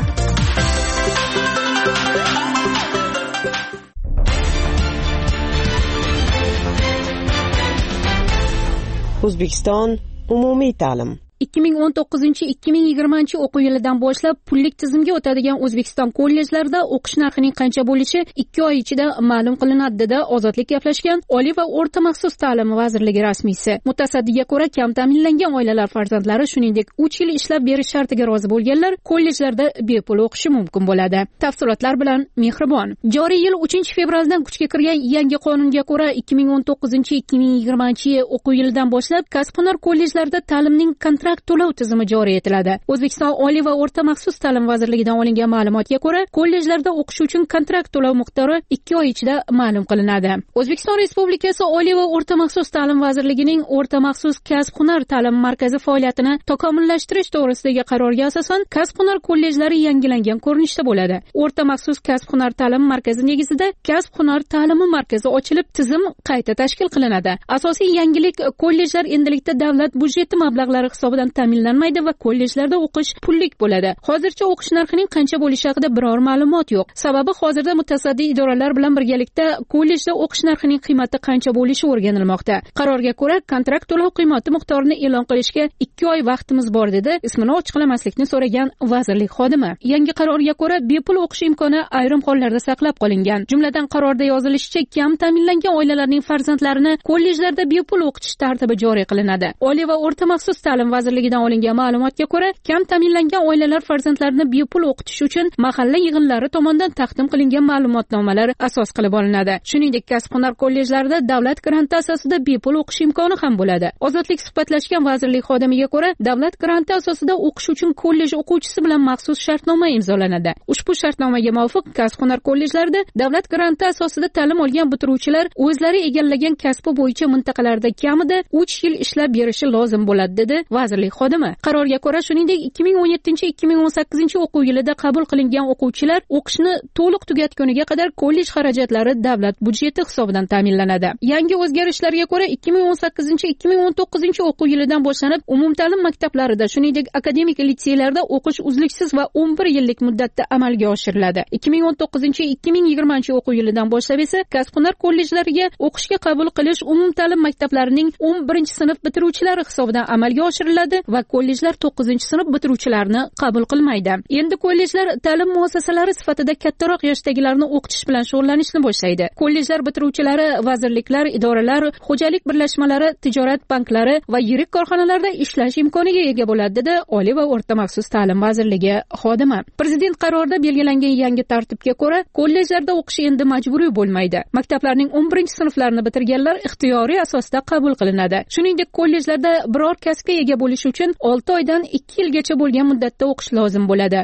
O'zbekiston umumiy ta'lim ikki ming o'n to'qqizinchi ikki ming yigirmanchi o'quv yilidan boshlab pullik tizimga o'tadigan O'zbekiston kollejlarida o'qish narxining qancha bo'lishi ikki oy ichida ma'lum qilinadi dedi Ozodlik gaplashgan Oliy va o'rta maxsus ta'lim vazirligi rasmiysi. Mutasaddiga ko'ra, kam ta'minlangan oilalar farzandlari, shuningdek uch yil ishlab berish shartiga rozi bo'lganlar kollejlarda bepul o'qishi mumkin bo'ladi. Tafsilotlar bilan Mehribon. Joriy yil uchinchi fevraldan kuchga kirgan yangi qonunga ko'ra, ikki ming o'n to'qqizinchi ikki ming yigirmanchi o'quv yilidan boshlab kasb-hunar kollejlarida ta'limning kontrakt to'lov tizimi joriy etiladi. O'zbekiston Oliy va o'rta maxsus ta'lim vazirligidan olingan ma'lumotga ko'ra, kollejlarda o'qish uchun kontrakt to'lov miqdori ikki oy ichida ma'lum qilinadi. O'zbekiston Respublikasi Oliy va o'rta maxsus ta'lim vazirligining o'rta maxsus kasb-hunar ta'lim markazi faoliyatini takomillashtirish to'g'risidagi qarorga asosan kasb-hunar kollejlari yangilangan ko'rinishda bo'ladi. O'rta maxsus kasb-hunar ta'lim markazi negizida kasb-hunar ta'limi markazi ochilib, tizim qayta tashkil qilinadi. Asosiy yangilik, kollejlar endilikda davlat budjeti mablag'lari hisobidan ta'minlanmaydi va kollejlarda o'qish pullik bo'ladi. Hozircha o'qish narxining qancha bo'lishi haqida biror ma'lumot yo'q. Sababi hozirda mutasaddi idoralar bilan birgalikda kollejda o'qish narxining qiymati qancha bo'lishi o'rganilmoqda. Qarorga ko'ra, kontrakt to'lov qiymati miqdorini e'lon qilishga ikki oy vaqtimiz bor dedi ismini ochiqlamaslikni so'ragan vazirlik xodimi. Yangi qarorga ko'ra, bepul o'qish imkoni ayrim hollarda saqlab qolingan. Jumladan, qarorda yozilishicha, kam ta'minlangan oilalarning farzandlarini kollejlarda bepul o'qitish tartibi joriy qilinadi. Oliy va o'rta maxsus ta'lim vazirligidan olingan ma'lumotga ko'ra, kam ta'minlangan oilalar farzandlarini bepul o'qitish uchun mahalla yig'inlari tomonidan taqdim qilingan ma'lumotnomalar asos qilib olinadi. Shuningdek, kasb-hunar kollejlarida davlat granti asosida bepul o'qish imkoni ham bo'ladi. Ozodlik suhbatlashgan vazirlik xodimiga ko'ra, davlat granti asosida o'qish uchun kollej o'quvchisi bilan maxsus shartnoma imzolanadi. Ushbu shartnomaga muvofiq kasb-hunar kollejlarida davlat granti asosida ta'lim olgan bitiruvchilar o'zlari egallagan kasbi bo'yicha mintaqalarda kamida uch yil ishlab berishi lozim bo'ladi dedi vazirlik xodimi. Qarorga ko'ra, shuningdek, ikki ming o'n yettinchi ikki ming o'n sakkizinchi o'quv yilida qabul qilingan o'quvchilar o'qishni to'liq tugatguniga qadar kollej xarajatlari davlat budjeti hisobidan ta'minlanadi. Yangi o'zgarishlarga ko'ra, ikki ming o'n sakkizinchi ikki ming o'n to'qqizinchi o'quv yilidan boshlanib, umumta'lim maktablarida, shuningdek, akademik litseylarda o'qish uzluksiz va o'n bir yillik muddatda amalga oshiriladi. ikki ming o'n to'qqizinchi ikki ming yigirmanchi o'quv yilidan boshlab esa kasb-hunar kollejlariga o'qishga qabul qilish umumta'lim maktablarining o'n birinchi sinf bitiruvchilari hisobidan amalga oshiriladi va kollejlar to'qqizinchi sinf bitiruvchilarini qabul qilmaydi. Endi kollejlar ta'lim muassasalari sifatida kattaroq yoshdagilarni o'qitish bilan shug'ullanishni boshlaydi. Kollejlar bitiruvchilari vazirliklar, idoralar, xo'jalik birlashmalari, tijorat banklari va yirik korxonalarda ishlash imkoniga ega bo'ladi dedi Oliy va o'rta maxsus ta'lim vazirligi xodimi. Prezident qarorida belgilangan yangi tartibga ko'ra, kollejlarda o'qish endi majburiy bo'lmaydi. Maktablarning o'n birinchi sinflarini bitirganlar ixtiyoriy asosda qabul qilinadi. Shuningdek, kollejlarda biror kasbga ega bo'lish uchun olti oydan ikki yilgacha bo'lgan muddatda o'qish lozim bo'ladi.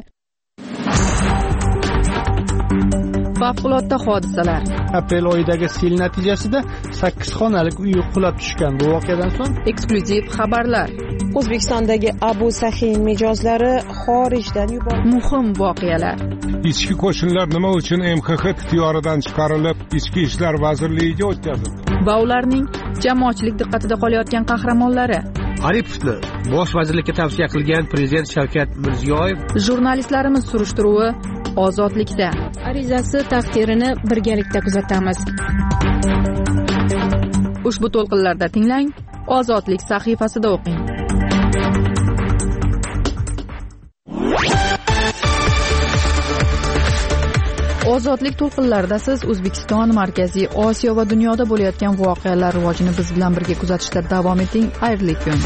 Favqulodda hodisalar. Aprel oyidagi sel natijasida sakkiz xonalik uy qulab tushgan. Bu voqeadan so'ng eksklyuziv xabarlar. O'zbekistondagi Abu Sahin mijozlari xorijdan yuborildi. Muhim voqealar. Ichki qo'shinlar nima uchun M X X ixtiyoridan chiqarilib, Ichki ishlar vazirligiga o'tkazildi? Va ularning jamoatchilik diqqatida qolayotgan qahramonlari. Aripovni bosh vazirlikka tavsiya qilgan prezident Shavkat Mirziyoyev. Jurnalistlarimiz surishtiruvi Ozodlikda. Arizasi taqdirini birgalikda kuzatamiz. Ushbu to'lqinlarda tinglang Ozodlik sahifasida o'qing. Ozodlik to'lqinlarida siz O'zbekiston, Markaziy Osiyo va dunyoda bo'layotgan voqealar rivojini biz bilan birga kuzatishda davom eting. Xayrli kun.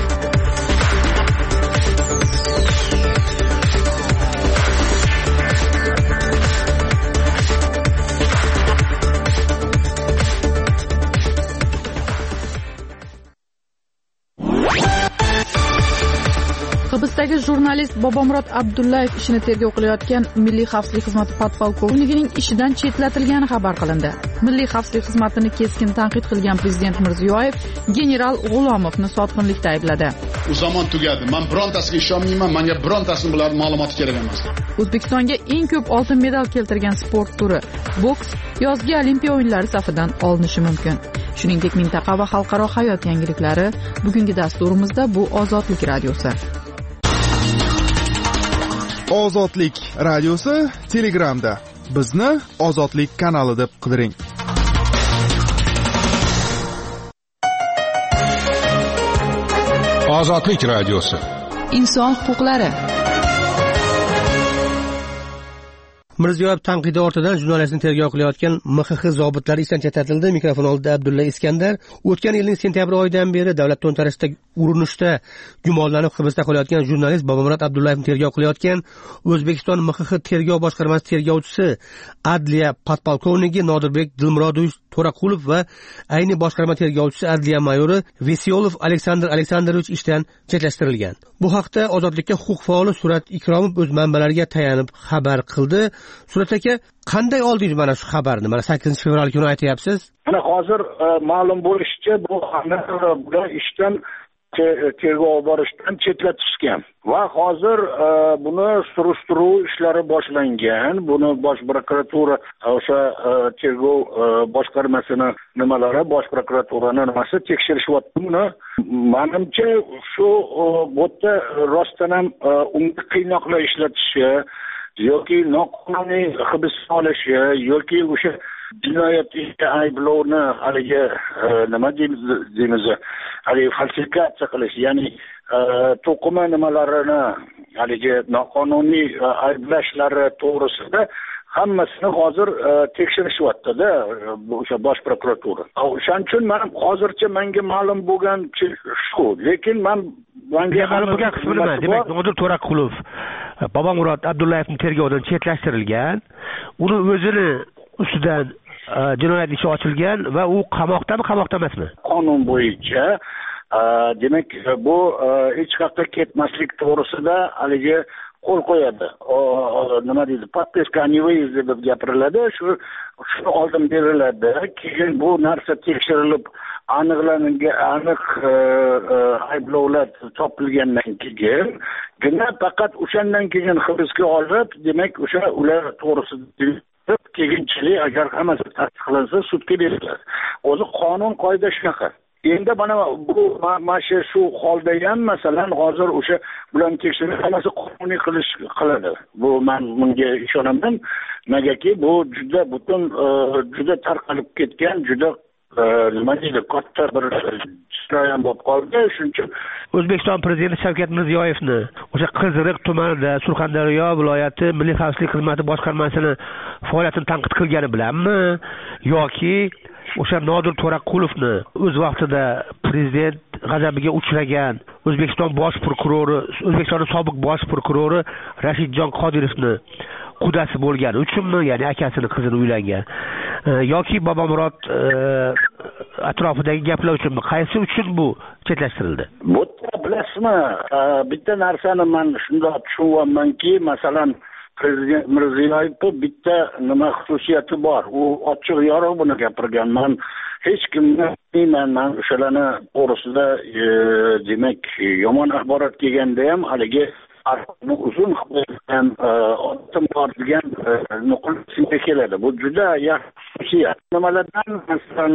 Hibsdagi jurnalist Bobomurod Abdullayev ishini tergov qilayotgan Milliy xavfsizlik xizmati podpolkovnikining ishidan chetlatilgani xabar qilindi. Milliy xavfsizlik xizmatini keskin tanqid qilgan Prezident Mirziyoyev general G'ulomovni sotqinlikda aybladi. U zamon tugadi. Men birontasiga ishonmayman, menga birontasini bular ma'lumoti kerak emas. O'zbekistonga eng ko'p oltin medal keltirgan sport turi boks yozgi Olimpiya o'yinlari safidan olinishi mumkin. Shuningdek, mintaqa va xalqaro hayot yangiliklari bugungi dasturimizda bu Ozodlik radiosi. Ozodlik radiosi Telegramda. Bizni Ozodlik kanali deb qidiring. Ozodlik radiosi. Inson huquqlari. Mirziyoyev tanqidi ortidan jurnalistni tergov qilayotgan M X X zobitlari ishdan chetlatildi. Mikrofon oldida Abdulla Iskandar. O'tgan yilning sentyabr oyidan beri davlat to'ntarishida urinishda gumonlanib hibsda qolayotgan jurnalist Bobomurod Abdullayevni tergov qilayotgan O'zbekiston M X X tergov boshqarmasi tergovchisi Adliya podpolkovniki Nodirbek Dilmurodovich To'raqulov va ayni boshqarma tergovchisi Adliya mayori Vesyolov Aleksandr Aleksandrovich ishdan chetlashtirilgan. Bu haqda Ozodlikka huquq faoli Surat Ikromov o'z manbalariga tayanib xabar qildi. Surat aka, qanday oldingiz mana shu xabarni? Mana sakkizinchi fevral kuni aytyapsiz. Mana hozir ma'lum bo'lishicha, bu bular ishdan tergov borishdan chetlatishgan va hozir buni surishtiruv ishlari boshlangan. Buni bosh prokuratura o'sha tergov boshqarmasini nimalari, bosh prokuraturani nimasi tekshirishyapti buni. Menimcha shu bu yerda rostdan ham unga qiynoqlar ishlatishi yoki noqonuniy hibsga olishi yoki o'sha jinoyatga ayblovni haligi nima deymiz, haligi falsifikatsiya qilish, ya'ni to'qima nimalarini haligi noqonuniy ayblashlari to'g'risida hammasini hozir tekshirishyapti-da o'sha bosh prokuratura. O'shaning uchun men hozircha menga ma'lum bo'lgan shu, lekin men menga ma'lum bo'lgan qismi nima? Demak, Nodir To'raqulov Bobomurod Abdullayevning tergovidan chetlashtirilgan, uni o'zini ustidan jinoyat ishi ochilgan va u qamoqdami, qamoqda emasmi? Qonun bo'yicha demak bu hech qayerga ketmaslik to'g'risida haligi qo'l qo'yadi. Nima deydi? Podpiska не выезд deb gapiriladi. Shu shuni oldin beriladi. Keyin bu narsa tekshirilib aniqlangan, aniq ayblovlar topilgandan keyin gina faqat o'shandan keyin hibsga olib, demak o'sha ular to'g'risida keyinchalik agar hammasi tasdiqlansa sudga beriladi. O'zi qonun qoida shunaqa. Endi mana bu mana shu holda ham masalan hozir o'sha bilan tekshirish hammasi qonuniy qilish qiladi. Bu men bunga ishonaman. Negaki bu juda butun juda tarqalib ketgan, juda nima deydi, katta bir jarayon bo'lib qoldi. Shuning uchun O'zbekiston prezidenti Shavkat Mirziyoyevni o'sha Qiziriq tumanida Surxondaryo viloyati Milliy xavfsizlik xizmati boshqarmasining faoliyatini tanqid qilgani bilanmi yoki o'sha Nodir To'raqulovni o'z vaqtida prezident g'azabiga uchragan O'zbekiston bosh prokurori, O'zbekistonning sobiq bosh prokurori Rashidjon Qodirovni qudasi bo'lgani uchunmi, ya'ni akasini qizini uylangan yoki Bobomurod atrofidagi gaplar uchunmi? Qaysi uchun bu chetlashtirildi? Bu bilasizmi, bitta narsani men shunday tushunyapmanki, masalan Prezident Mirziyoyevda bitta nima xususiyati bor. U ochiq yorug' buni gapirgan. Men hech kimni bilmayman, men o'shalarni to'g'risida demak yomon axborot kelganda ham haligi bu uzun ham otim bor degan nuqul singa keladi. Bu juda yaxshi xususiyat. Nimalardan masalan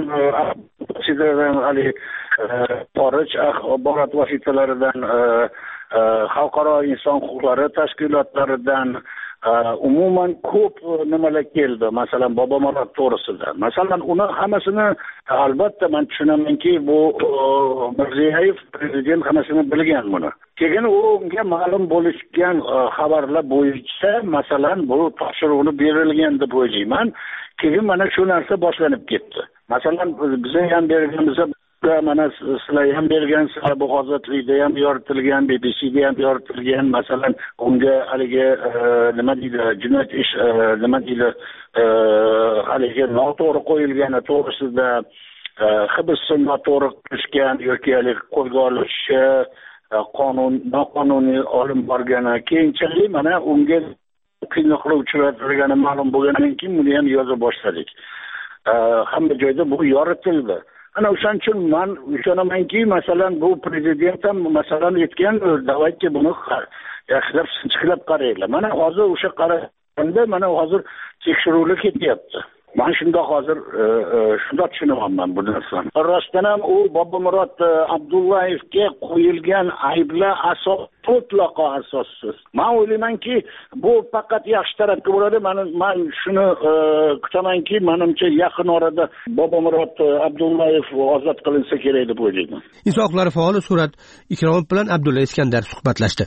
haligi xorij axborot vositalaridan, xalqaro inson huquqlari tashkilotlaridan umuman ko'p nimalar keldi, masalan Bobomurod to'g'risida. Masalan uni hammasini albatta men tushunamanki, bu Mirziyoyev prezident hammasini bilgan buni. Keyin u unga ma'lum bo'lishgan xabarlar bo'yicha masalan bu topshiriqni berilgan deb o'ylayman. Keyin mana shu narsa boshlanib ketdi. Masalan bizga ham berganimizda mana sizlar ham bergansizlar, bu ozodlikda ham yoritilgan, B B C'da ham yoritilgan. Masalan unga haligi nima deydi, jinoyat ish nima deydi, haligi noto'g'ri qo'yilgani to'g'risida hibsga noto'g'ri qilishgan yoki haligi qo'lga olinishi, qonun noqonuniy olib borgani, keyinchalik mana unga qiyinchiliklar uchratilgani ma'lum bo'lgandan keyin buni ham yoza boshladik. Hamma joyda bu yoritildi. Ana o'shaning uchun men ishonamanki, masalan bu prezident ham masalan aytgan, davlatga buni yaxshilab sinchiklab qaraylar. Mana hozir o'sha qaraganda mana hozir tekshiruvlar ketyapti. Men shunda hozir shunda tushunyapman bu narsani. Rostdan ham u Bobomurod Abdullayevga qo'yilgan ayblar asos mutlaqo asossiz. Men o'ylaymanki, bu faqat yaxshi tarafga bo'ladi. Men men shuni kutamanki, menimcha yaqin orada Bobomurod Abdullayev ozod qilinsa kerak deb o'ylayman. Inson huquqlari faoli Surat Ikromov bilan Abdulla Iskandar suhbatlashdi.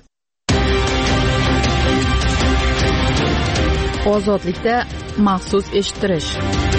Ozodlikda maxsus eshittirish.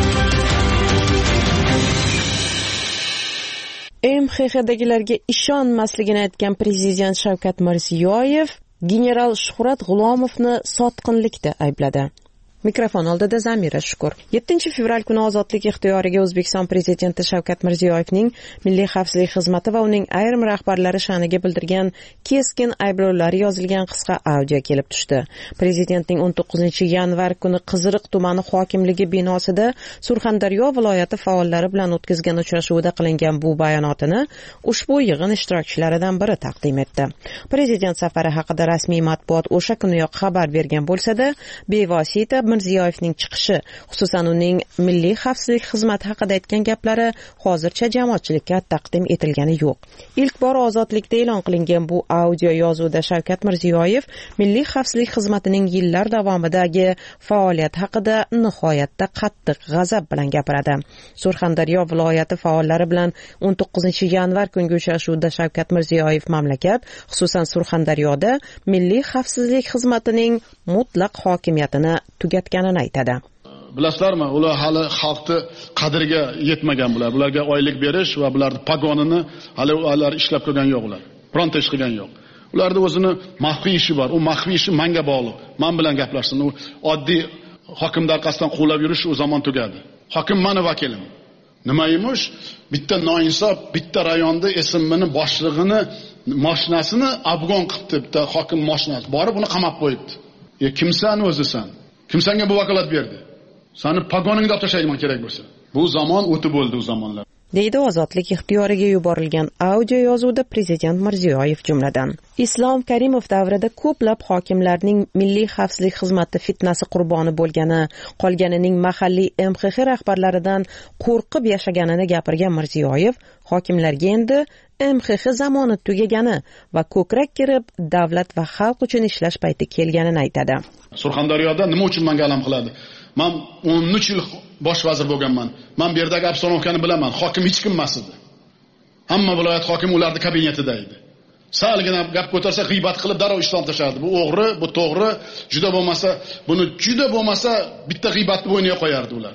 M X Xdagilarga ishonmasligini aytgan prezident Shavkat Mirziyoyev general Shuhrat G'ulomovni sotqinlikda aybladi. Mikrofon oldida Zamira Shukur. yettinchi fevral kuni ozodlik ixtiyoriga O'zbekiston prezidenti Shavkat Mirziyoyevning Milliy xavfsizlik xizmati va uning ayrim rahbarlari sha'niga bildirgan keskin ayblovlari yozilgan qisqa audio kelib tushdi. Prezidentning o'n to'qqizinchi yanvar kuni Qiziriq tumani hokimligi binosida Surxondaryo viloyati faollari bilan o'tkazgan uchrashuvida qilingan bu bayonotini ushbu yig'in ishtirokchilaridan biri taqdim etdi. Prezident safari haqida rasmiy matbuot o'sha kuniyoq xabar bergan bo'lsa-da, bevosita Mirziyoyevning chiqishi, xususan uning Milliy xavfsizlik xizmati haqida aytgan gaplari hozircha jamoatchilikka taqdim etilgani yo'q. Ilk bor ozodlikda e'lon qilingan bu audio yozuvda Shavkat Mirziyoyev Milliy xavfsizlik xizmatining yillar davomidagi faoliyati haqida nihoyatda qattiq g'azab bilan gapiradi. Surxondaryo viloyati faollari bilan o'n to'qqizinchi yanvar kungi uchrashuvda Shavkat Mirziyoyev mamlakat, xususan Surxondaryoda Milliy xavfsizlik xizmatining mutlaq hokimiyatini tugatganini aytadi. Bilasizlarmi, ular hali xalqni qadriga yetmagan bular. Bularga oylik berish va bularning pagonini hali ular ishlab ko'rgan yo'q ular. Bironta ish qilgan yo'q. Ularning o'zini maxfiy ishi bor. U maxfiy ishi menga bog'liq. Men bilan gaplashsin. U oddiy hokimlar orqasidan qo'llab yurish o zaman tugadi. Hokim meni vakilim. Nima emish? Bitta noinsof, bitta rayonda esimini boshlig'ini mashinasini afg'on qilibdi, bitta hokim mashinasi. Borib uni qamab qo'yibdi. E kimsan o'zisan? Kim senga bu vakolat berdi? Seni pagoningni olib tashlayman kerak bo'lsa. Bu zamon o'tib bo'ldi u zamonlar. deydi ozodlik ixtiyoriga yuborilgan audio yozuvda prezident Mirziyoyev jumladan. Islom Karimov davrida ko'plab hokimlarning Milliy xavfsizlik xizmati fitnasi qurboni bo'lgani, qolganining mahalliy M X X rahbarlaridan qo'rqib yashaganini gapirgan Mirziyoyev, hokimlarga endi M X X zamoni tugagani va ko'krak kirib davlat va xalq uchun ishlash payti kelganini aytadi. Surxondaryoda nima uchun menga alam qiladi? Men o'n uch yil bosh vazir bo'lganman. Men bu yerdagi obstanovkani bilaman. Hokim hech kim emas edi. Hamma viloyat hokimi ularning kabinetida edi. Salgina gap ko'tarsa g'iybat qilib darrov ishdan tashardi. Bu o'g'ri, bu to'g'ri, juda bo'lmasa, buni juda bo'lmasa bitta g'iybatni bo'yniga qo'yardi ular.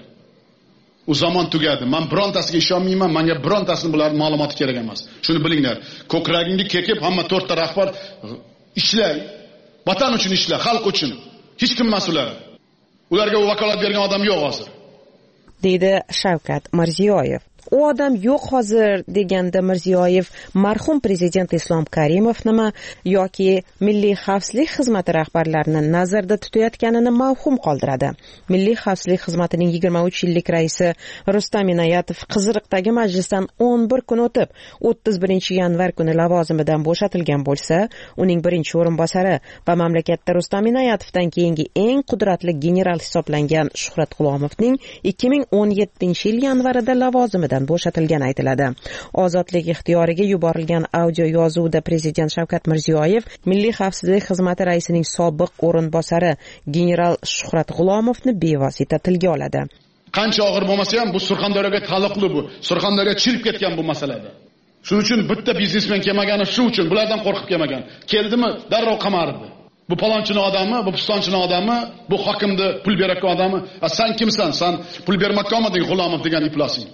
U zamon tugadi. Men birontasiga ishonmayman. Menga birontasini bularning ma'lumoti kerak emas. Shuni bilinglar. Ko'kragingni kekib hamma to'rtta rahbar ishlar, vatan uchun ishlar, xalq uchun. Hech kim mas'ul. Ularga vakolat bergan odam yo'q hozir, deydi Shavkat Mirziyoyev. U odam yo'q hozir deganda Mirziyoyev marhum prezident Islom Karimov nima yoki Milliy xavfsizlik xizmati rahbarlarini nazarda tutayotganini mavhum qoldiradi. Milliy xavfsizlik xizmatining yigirma uch yillik raisi Rustam Inoyatov Qiziriqdagi majlisdan o'n bir kun o'tib, o'ttiz birinchi yanvar kuni lavozimidan bo'shatilgan bo'lsa, uning birinchi o'rinbosari va mamlakatda Rustam Inoyatovdan keyingi eng qudratli general hisoblangan Shuhrat G'ulomovning ikki ming o'n yettinchi yil yanvarida lavozimidan bo'shatilgani aytiladi. Ozodlik ixtiyoriga yuborilgan audio yozuvda prezident Shavkat Mirziyoyev Milliy xavfsizlik xizmati raisining sobiq o'rinbosari general Shuhrat G'ulomovni bevosita tilga oladi. Qancha og'ir bo'lmasa ham bu Surxondaryoga taalluqli, bu Surxondaryo chirib ketgan bu masalada. Shuning uchun bitta biznesmen kelmagani shu uchun, bulardan qo'rqib kelmagan. Keldimi, darrov qamardi. Bu palonchining odami, bu pistonchining odami, bu hokimni pul berayotgan odami. A sen kimsan? Sen pul bermoqqa olmading, G'ulomov degan iflosing.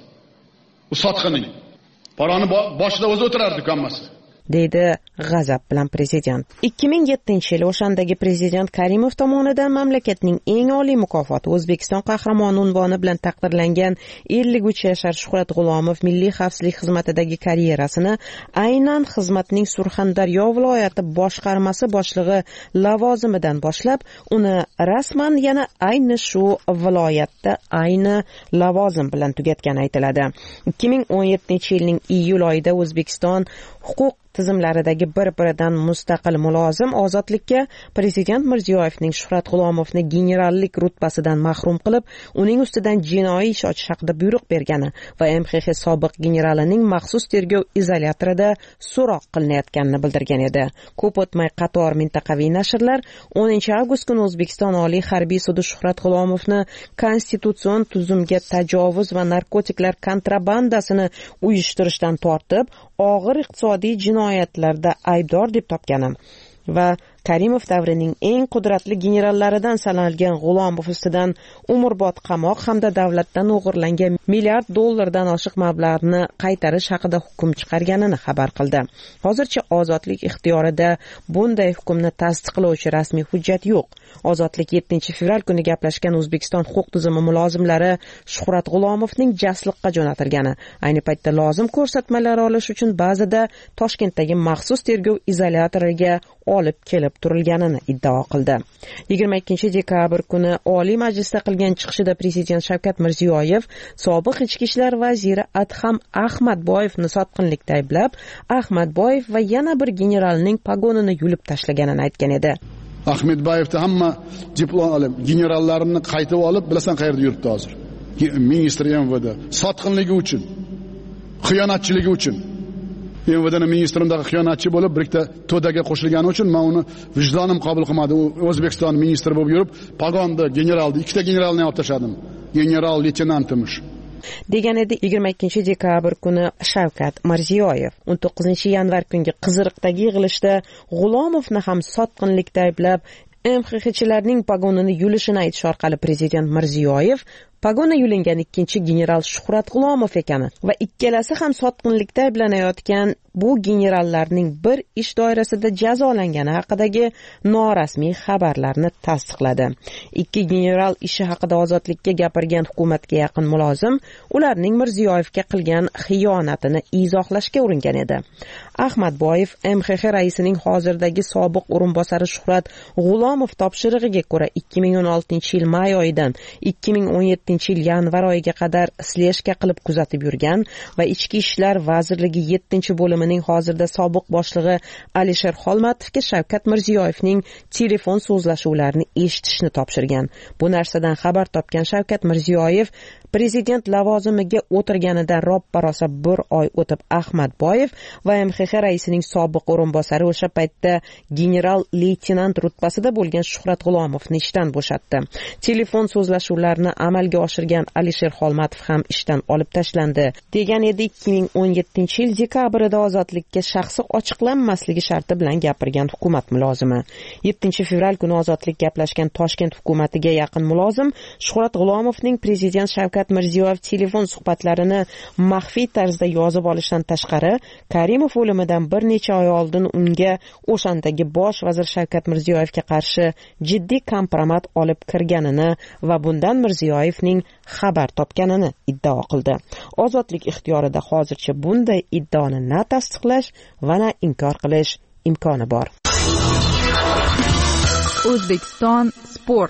U sotqining. Paroni boshida o'zi o'tirardi hammasi. deydi g'azab bilan prezident. ikki ming yettinchi yil o'shandagi prezident Karimov tomonidan mamlakatning eng oliy mukofoti O'zbekiston qahramoni unvoni bilan taqdirlangan ellik uch yashar Shuhrat G'ulomov milliy xavfsizlik xizmatidagi karyerasini aynan xizmatning Surxondaryo viloyati boshqarmasi boshlig'i lavozimidan boshlab, uni rasman yana ayni shu viloyatda ayni lavozim bilan tugatgani aytiladi. ikki ming o'n yettinchi yilning iyul oyida O'zbekiston huquq tizimlaridagi bir-biridan mustaqil mulozim ozodlikka prezident Mirziyoyevning Shuhrat G'ulomovni generallik rutbasidan mahrum qilib, uning ustidan jinoiy ish ochish haqida buyruq bergani va M X X sobiq generalining maxsus tergov izolyatorida so'roq qilinayotganini bildirgan edi. Ko'p o'tmay qator mintaqaviy nashrlar o'ninchi avgust kuni O'zbekiston Oliy harbiy sudi Shuhrat G'ulomovni konstitutsion tuzumga tajovuz va narkotiklar kontrabandasini uyushtirishdan tortib, og'ir iqtisodiy jinoyatlarda aybdor deb topganim va Karimov davrining eng qudratli generallaridan sanalgan G'ulomov ustidan umrbod qamoq hamda davlatdan o'g'irlangan milliard dollardan oshiq mablag'ni qaytarish haqida hukm chiqarganini xabar qildi. Hozircha ozodlik ixtiyorida bunday hukmni tasdiqlovchi rasmiy hujjat yo'q. Ozodlik yettinchi fevral kuni gaplashgan O'zbekiston huquq tizimi mulozimlari Shuhrat G'ulomovning jasliqqa jo'natilgani, ayni paytda lozim ko'rsatmalar olish uchun ba'zida Toshkentdagi maxsus tergov izolyatoriga olib kelib turilganini iddao qildi. yigirma ikkinchi dekabr kuni Oliy Majlisda qilgan chiqishida prezident Shavkat Mirziyoyev sobiq ichki ishlar vaziri Adham Ahmadboyevni sotqinlikda ayblab, Ahmadboyev va yana bir generalning pagonini yulib tashlaganini aytgan edi. Ahmadboyevda hamma diplom olib, generallarini qaytib olib, bilasan qayerda yuribdi hozir? Ministr M V D sotqinligi uchun, xiyonatchiligi uchun. M V D'ning ministrimdagi xiyonatchi bo'lib, birikta to'daga qo'shilgani uchun men uni vijdonim qabul qilmadi. O'zbekiston ministri bo'lib yurib, pagonni, generalni, ikkita generalni olib tashladim. General leytenantimish. degan edi yigirma ikkinchi dekabr kuni Shavkat Mirziyoyev. o'n to'qqizinchi yanvar kungi Qiziriqdagi yig'ilishda G'ulomovni ham sotqinlikda ayblab, M X X'chilarning pagonini yulishini aytish orqali prezident Mirziyoyev pagona yulingan ikkinchi general Shuhrat G'ulomov ekani va ikkalasi ham sotqinlikda ayblanayotgan bu generallarning bir ish doirasida jazolangani haqidagi norasmiy xabarlarni tasdiqladi. Ikki general ishi haqida ozodlikka gapirgan hukumatga yaqin mulozim ularning Mirziyoyevga qilgan xiyonatini izohlashga uringan edi. Ahmadboyev M X X raisining hozirdagi sobiq o'rinbosari Shuhrat G'ulomov topshirig'iga ko'ra ikki ming o'n oltinchi yil may oyidan ikki ming o'n yettinchi yil yanvar oyiga qadar sleshka qilib kuzatib yurgan va Ichki ishlar vazirligi yettinchi bo'limining hozirda sobiq boshlig'i Alisher Xolmatovga Shavkat Mirziyoyevning telefon so'zlashuvlarini eshitishni topshirgan. Bu narsadan xabar topgan Shavkat Mirziyoyev prezident lavozimiga o'tirganidan roppa-rosa bir oy o'tib Ahmadboyev va M X X raisining sobiq o'rinbosari o'sha paytda general leytenant rutbasida bo'lgan Shuhrat G'ulomovni ishdan bo'shatdi. Telefon so'zlashuvlarini amalga oshirgan Alisher Xolmatov ham ishdan olib tashlandi. Degan edi ikki ming o'n yettinchi yil dekabrida ozodlikka shaxsi ochiqlanmasligi sharti bilan gapirgan hukumat mulozimi. yettinchi fevral kuni ozodlik gaplashgan Toshkent hukumatiga yaqin mulozim Shuhrat G'ulomovning prezident Shavkat Mirziyoyev telefon suhbatlarini maxfiy tarzda yozib olishdan tashqari, Karimov o'limidan bir necha oy oldin unga o'shandagi bosh vazir Shavkat Mirziyoyevga qarshi jiddiy kompromat olib kirganini va bundan Mirziyoyevning xabar topganini iddao qildi. Ozodlik ixtiyorida hozircha bunday iddaoni na tasdiqlash va na inkor qilish imkoni bor. O'zbekiston sport.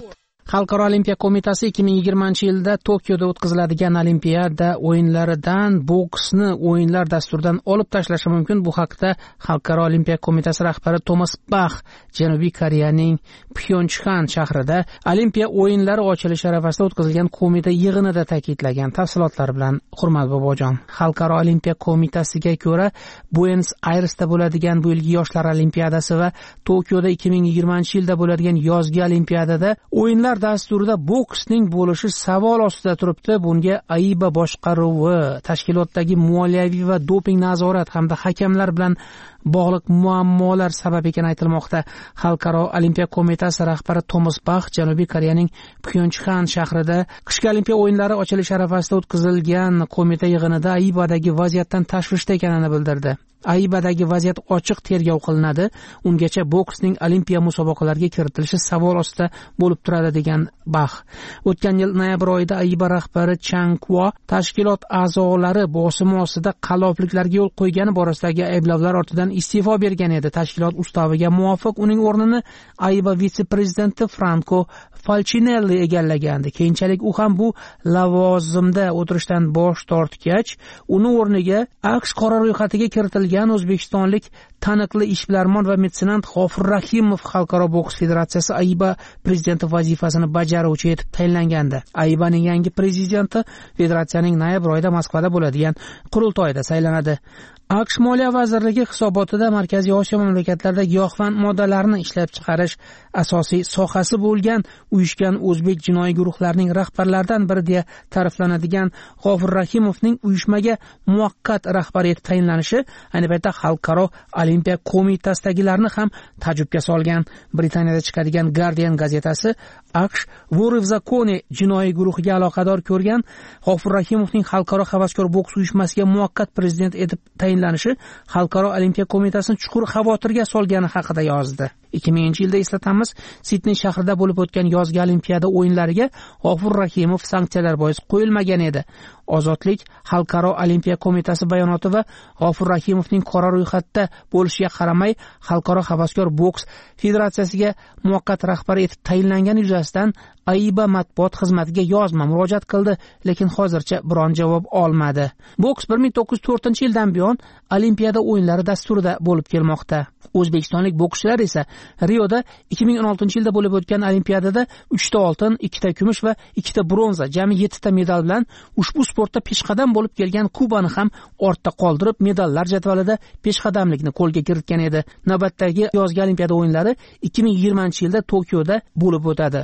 Xalqaro olimpiya qo'mitasi ikki ming yigirmanchi yilda Tokioda o'tkaziladigan olimpiada o'yinlaridan boksni o'yinlar dasturidan olib tashlashi mumkin. Bu haqda Xalqaro olimpiya qo'mitasi rahbari Tomas Bach Janubiy Koreyaning Pxyonchxan shahrida olimpiya o'yinlari ochilishi arafasida o'tkazilgan qo'mita yig'inida ta'kidlagan. Tafsilotlar bilan Hurmat Bobojon. Xalqaro olimpiya qo'mitasiga ko'ra, Buenos Airesda bo'ladigan bu yilgi yoshlar olimpiadasi va Tokioda ikki ming yigirmanchi yilda bo'ladigan yozgi olimpiadada o'yinlar dasturida boksning bo'lishi savol ostida turibdi. Bunga AIBA boshqaruvi, tashkilotdagi moliyaviy va doping nazorat hamda hakamlar bilan bog'liq muammolar sabab ekani aytilmoqda. Xalqaro olimpiya qo'mitasi rahbari Tomas Bach Janubiy Koreyaning Pxyonchxan shahrida qishki olimpiya o'yinlari ochilish arafasida o'tkazilgan qo'mita yig'inida AIBAdagi vaziyatdan tashvishda ekanini bildirdi. AIBAdagi vaziyat ochiq tergov qilinadi. Ungacha boksning olimpiya musobaqalariga kiritilishi savol ostida bo'lib turadi degan Bach. O'tgan yil noyabr oyida AIBA rahbari Chang Kuo tashkilot a'zolari bosimi ostida qallobliklarga yo'l qo'ygani borasidagi ayblovlar ortidan iste'fo bergan edi. Tashkilot ustaviga muvofiq uning o'rnini AIBA vitse-prezidenti Franco Falcinelli egallagandi. Keyinchalik u ham bu lavozimda o'tirishdan bosh tortgach, uni o'rniga AQSh qora ro'yxatiga kiritilgan o'zbekistonlik taniqli ishbilarmon va metsenant G'ofur Rahimov Xalqaro boks federatsiyasi AIBA prezidenti vazifasini bajaruvchi etib tayinlangandi. AIBAning yangi prezidenti federatsiyaning noyabr oyida Moskvada bo'ladigan qurultoyda saylanadi. AQSh Moliya vazirligi hisobotida Markaziy Osiyo mamlakatlarida giyohvand moddalarni ishlab chiqarish asosiy sohasi bo'lgan uyushgan o'zbek jinoiy guruhlarining rahbarlaridan biri deya ta'riflanadigan G'ofur Rahimovning uyushmaga muvaqqat rahbar etib tayinlanishi ayni paytda Xalqaro olimpiya qo'mitasidagilarni ham tajubga solgan. Britaniyada chiqadigan Guardian gazetasi AQSh Vory v zakone jinoiy guruhiga aloqador ko'rgan G'ofur Rahimovning Xalqaro havaskor boks uyushmasiga muvaqqat prezident etib tayinlanishi Xalqaro olimpiya qo'mitasini chuqur xavotirga solgani haqida yozdi. ikki minginchi yilda eslatamiz, Sidney shahrida bo'lib o'tgan yozgi olimpiada o'yinlariga G'ofur Rahimov sanksiyalar bois qo'yilmagan edi. Ozodlik Xalqaro olimpiya qo'mitasi bayonoti va G'ofur Rahimovning qora ro'yxatda bo'lishiga qaramay Xalqaro havaskor boks federatsiyasiga muvaqqat rahbar etib tayinlangan yuzasidan AIBA matbuot xizmatiga yozma murojaat qildi, lekin hozircha biron javob olmadi. Boks bir ming to'qqiz yuz to'rtinchi yildan buyon olimpiada o'yinlari dasturida bo'lib kelmoqda. O'zbekistonlik bokschilar esa Rioda ikki ming o'n oltinchi yilda bo'lib o'tgan olimpiadada uchta oltin, ikkita kumush va ikkita bronza, jami yettita medal bilan ushbu sportda peshqadam bo'lib kelgan Kubani ham ortda qoldirib, medallar jadvalida peshqadamlikni qo'lga kiritgan edi. Navbatdagi yozgi olimpiada o'yinlari ikki ming yigirmanchi yilda Tokioda bo'lib o'tadi.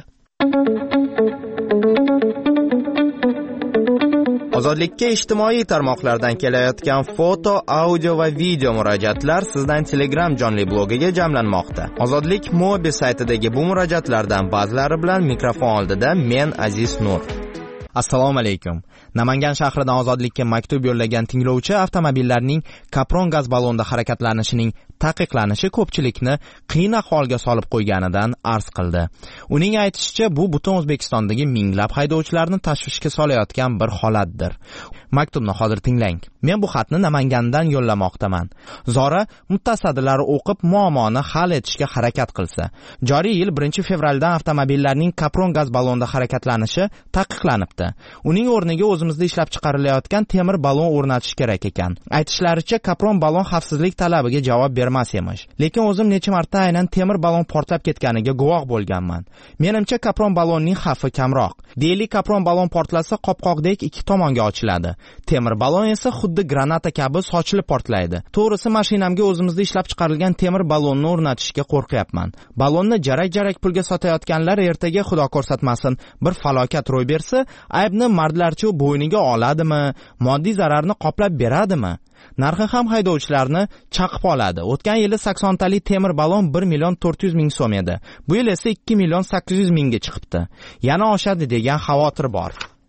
Ozodlikka ijtimoiy tarmoqlardan kelayotgan foto, audio va video murojaatlar sizdan Telegram jonli blogiga jamlanmoqda. Ozodlik Mobi saytidagi bu murojaatlardan ba'zilari bilan mikrofon oldida men Aziz Nur. Assalomu alaykum. Namangan shahridan Ozodlikka maktub yo'llagan tinglovchi avtomobillarning kapron gaz ballonida harakatlanishining taqiqlanishi ko'pchilikni qiyin ahvolga solib qo'yganidan arz qildi. Uning aytishicha, bu butun O'zbekistondagi minglab haydovchilarni tashvishga solayotgan bir holatdir. Maktubni hozir tinglang. Men bu xatni Namangandan yo'llamoqdaman. Zora mutasaddilar o'qib muammoni hal etishga harakat qilsa. Joriy yil birinchi fevraldan avtomobillarning kapron gaz ballonida harakatlanishi taqiqlanibdi. Uning o'rniga o'zimizda ishlab chiqarilayotgan temir ballon o'rnatish kerak ekan. Aytishlaricha, kapron ballon xavfsizlik talabiga javob bermas emish. Lekin o'zim necha marta aynan temir ballon portlab ketganiga guvoh bo'lganman. Menimcha kapron ballonning xavfi kamroq. Deylik, kapron ballon portlasa qopqoqdek ikki tomonga ochiladi. Temir ballon esa xuddi granata kabi sochilib portlaydi. To'g'risi, mashinamga o'zimizda ishlab chiqarilgan temir ballonni o'rnatishga qo'rqyapman. Ballonni jarak-jarak pulga sotayotganlar ertaga xudo ko'rsatmasin bir falokat ro'y bersa, aybni mardlarcha bo'yniga oladimi, moddiy zararni qoplab beradimi? Narxi ham haydovchilarni chaqib oladi. O'tgan yili saksontalik temir ballon bir million to'rt yuz ming so'm edi. Bu yil esa ikki million sakkiz yuz mingga chiqibdi. Yana oshadi degan xavotir bor.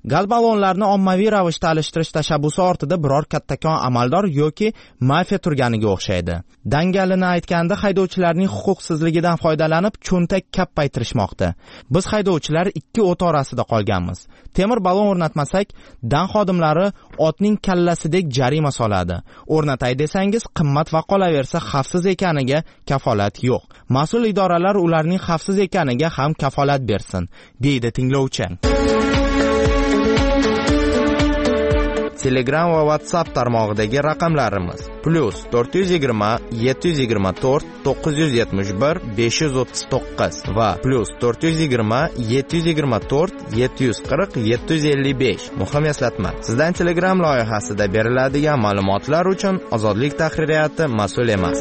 Gaz ballonlarni ommaviy ravishda alishtirish tashabbusi ortida biror kattakon amaldor yoki mafiya turganiga o'xshaydi. Dangalini aytganda haydovchilarning huquqsizligidan foydalanib cho'ntak kappaytirishmoqda. Biz haydovchilar ikki o't orasida qolganmiz. Temir ballon o'rnatmasak, dan xodimlari otning kallasidek jarima soladi. O'rnatay desangiz, qimmat va qolaversa xavfsiz ekaniga kafolat yo'q. Mas'ul idoralar ularning xavfsiz ekaniga ham kafolat bersin, deydi tinglovchi. Telegram va WhatsApp tarmog'idagi raqamlarimiz: plus to'rt yuz yigirma yetti yuz yigirma to'rt to'qqiz yuz yetmish bir besh yuz o'ttiz to'qqiz va plus to'rt yuz yigirma yetti yuz yigirma to'rt yetti yuz qirq yetti yuz ellik besh. Muhim eslatma: sizdan Telegram loyihasida beriladigan ma'lumotlar uchun Ozodlik tahririyati mas'ul emas.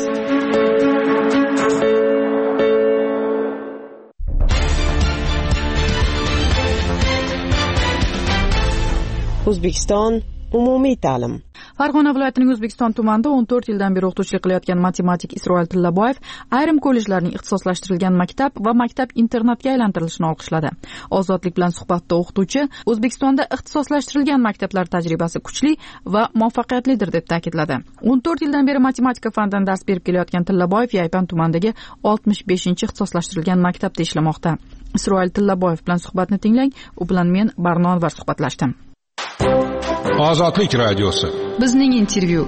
O'zbekiston umumiy ta'lim. Farg'ona viloyatining O'zbekiston tumanida o'n to'rt yildan beri o'qituvchilik qilayotgan matematik Isroil Tillaboyev ayrim kollejlarning ixtisoslashtirilgan maktab va maktab internatga aylantirilishini olqishladi. Ozodlik bilan suhbatda o'qituvchi O'zbekistonda ixtisoslashtirilgan maktablar tajribasi kuchli va muvaffaqiyatlidir deb ta'kidladi. o'n to'rt yildan beri matematika fanidan dars berib kelayotgan Tillaboyev Yaypan tumanidagi oltmish beshinchi ixtisoslashtirilgan maktabda ishlamoqda. Isroil Tillaboyev bilan suhbatni tinglang. U bilan men Barno Anvar suhbatlashdim. Ozodlik radiosi. Bizning intervyu.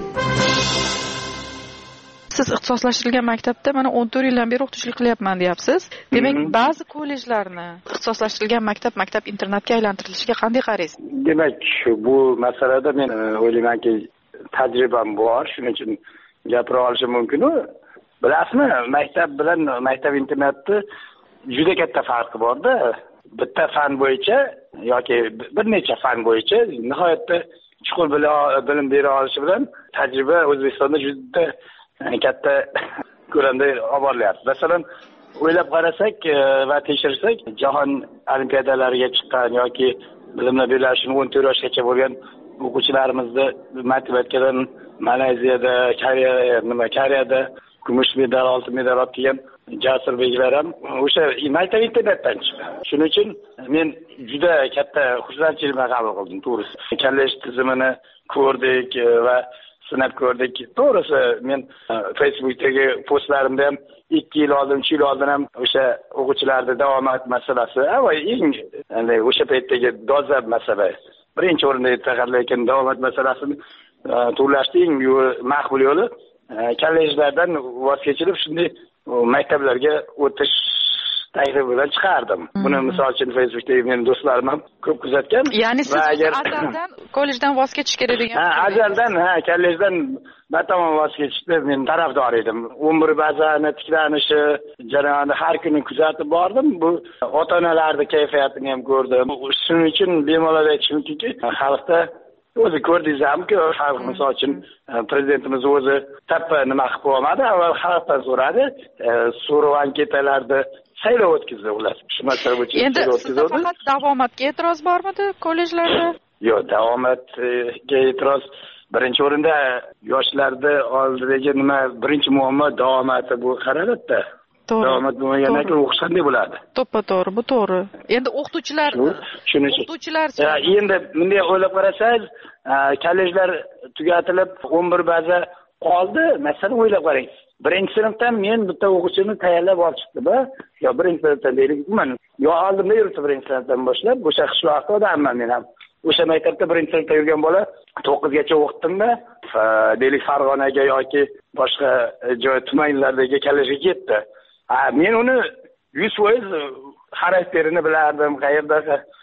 Siz ixtisoslashtirilgan maktabda mana o'n to'rt yildan beri o'qituvchilik qilyapman deyapsiz. Demak, ba'zi kollejlarni ixtisoslashtirilgan maktab, maktab internatga aylantirilishiga qanday qaraysiz? Demak, bu masalada men o'ylaymanki, tajribam bor, shuning uchun gapira olishim mumkin. Bilasizmi, maktab bilan maktab internatni juda katta farqi bor-da. Bitta fan bo'yicha yoki bir necha fan bo'yicha nihoyatda chuqur bilim bera olishi bilan tajriba O'zbekistonda juda katta ko'lamda olib borilyapti. Masalan, o'ylab qarasak va tekshirsak, jahon olimpiadalariga chiqqan yoki bilimlar belashini o'n to'rt yoshgacha bo'lgan o'quvchilarimizni matematikadan Malayziyada, Koreya, nima Koreyada kumush medal, oltin medal olib kelgan Jasur Beglar ham o'sha maktab internatdan chiqqan. Shuning uchun men juda katta xursandchilik bilan qabul qildim, to'g'risi. Kollej tizimini ko'rdik va sinab ko'rdik. To'g'risi, men Facebookdagi postlarimda ham ikki yil oldin, uch yil oldin ham o'sha o'quvchilarda davomat masalasi, va eng o'sha paytdagi dolzarb masala birinchi o'rinda taqdirlayotgan davomat masalasini to'lashda eng maqbul yo'li kollejlardan voz kechirib shunday maktablarga o'tish taklifidan chiqardim. Buni misol uchun Facebookdagi mening do'stlarim ham ko'p kuzatgan. Ya'ni siz azaldan kollejdan voz kechish kerak degan. Ha, azaldan, ha, kollejdan batamom voz kechishda men tarafdor edim. o'n bir bazani tiklanishi jarayonida har kuni kuzatib bordim. Bu ota-onalarning kayfiyatini ham ko'rdim. Shuning uchun bemalol aytishim mumkinki, xalqda o'zi ko'rdingiz hamki, xalq misol uchun prezidentimiz o'zi tappa nima qilib qo'ymadi, avval xalqdan so'radi, so'rov anketalarda saylov o'tkazdi ular. Shu masala bo'yicha saylov o'tkazdi. Endi faqat davomatga e'tiroz bormidi kollejlarda? Yo'q, davomatga e'tiroz birinchi o'rinda yoshlarda oldidagi nima birinchi muammo davomati bu qaraladi-da. Davomat bo'lmagandan keyin o'qish qanday bo'ladi? To'ppa-to'g'ri, bu to'g'ri. Endi o'qituvchilar, shuning uchun o'qituvchilar endi bunday o'ylab qarasangiz, kollejlar tugatilib o'n bir baza qoldi. Masalan, o'ylab qarang. Birinchi sinfdan men bitta o'quvchini tayyorlab olib chiqdim-a. Yo birinchi sinfdan deylik, umuman yo oldimda yuribdi birinchi sinfdan boshlab, o'sha qishloqda odamman men ham. O'sha maktabda birinchi sinfda yurgan bola to'qqizgacha o'qitdim-da, deylik Farg'onaga yoki boshqa joy tumanlardagi kollejga ketdi. Ha, men uni yuz foiz xarakterini bilardim, qayerda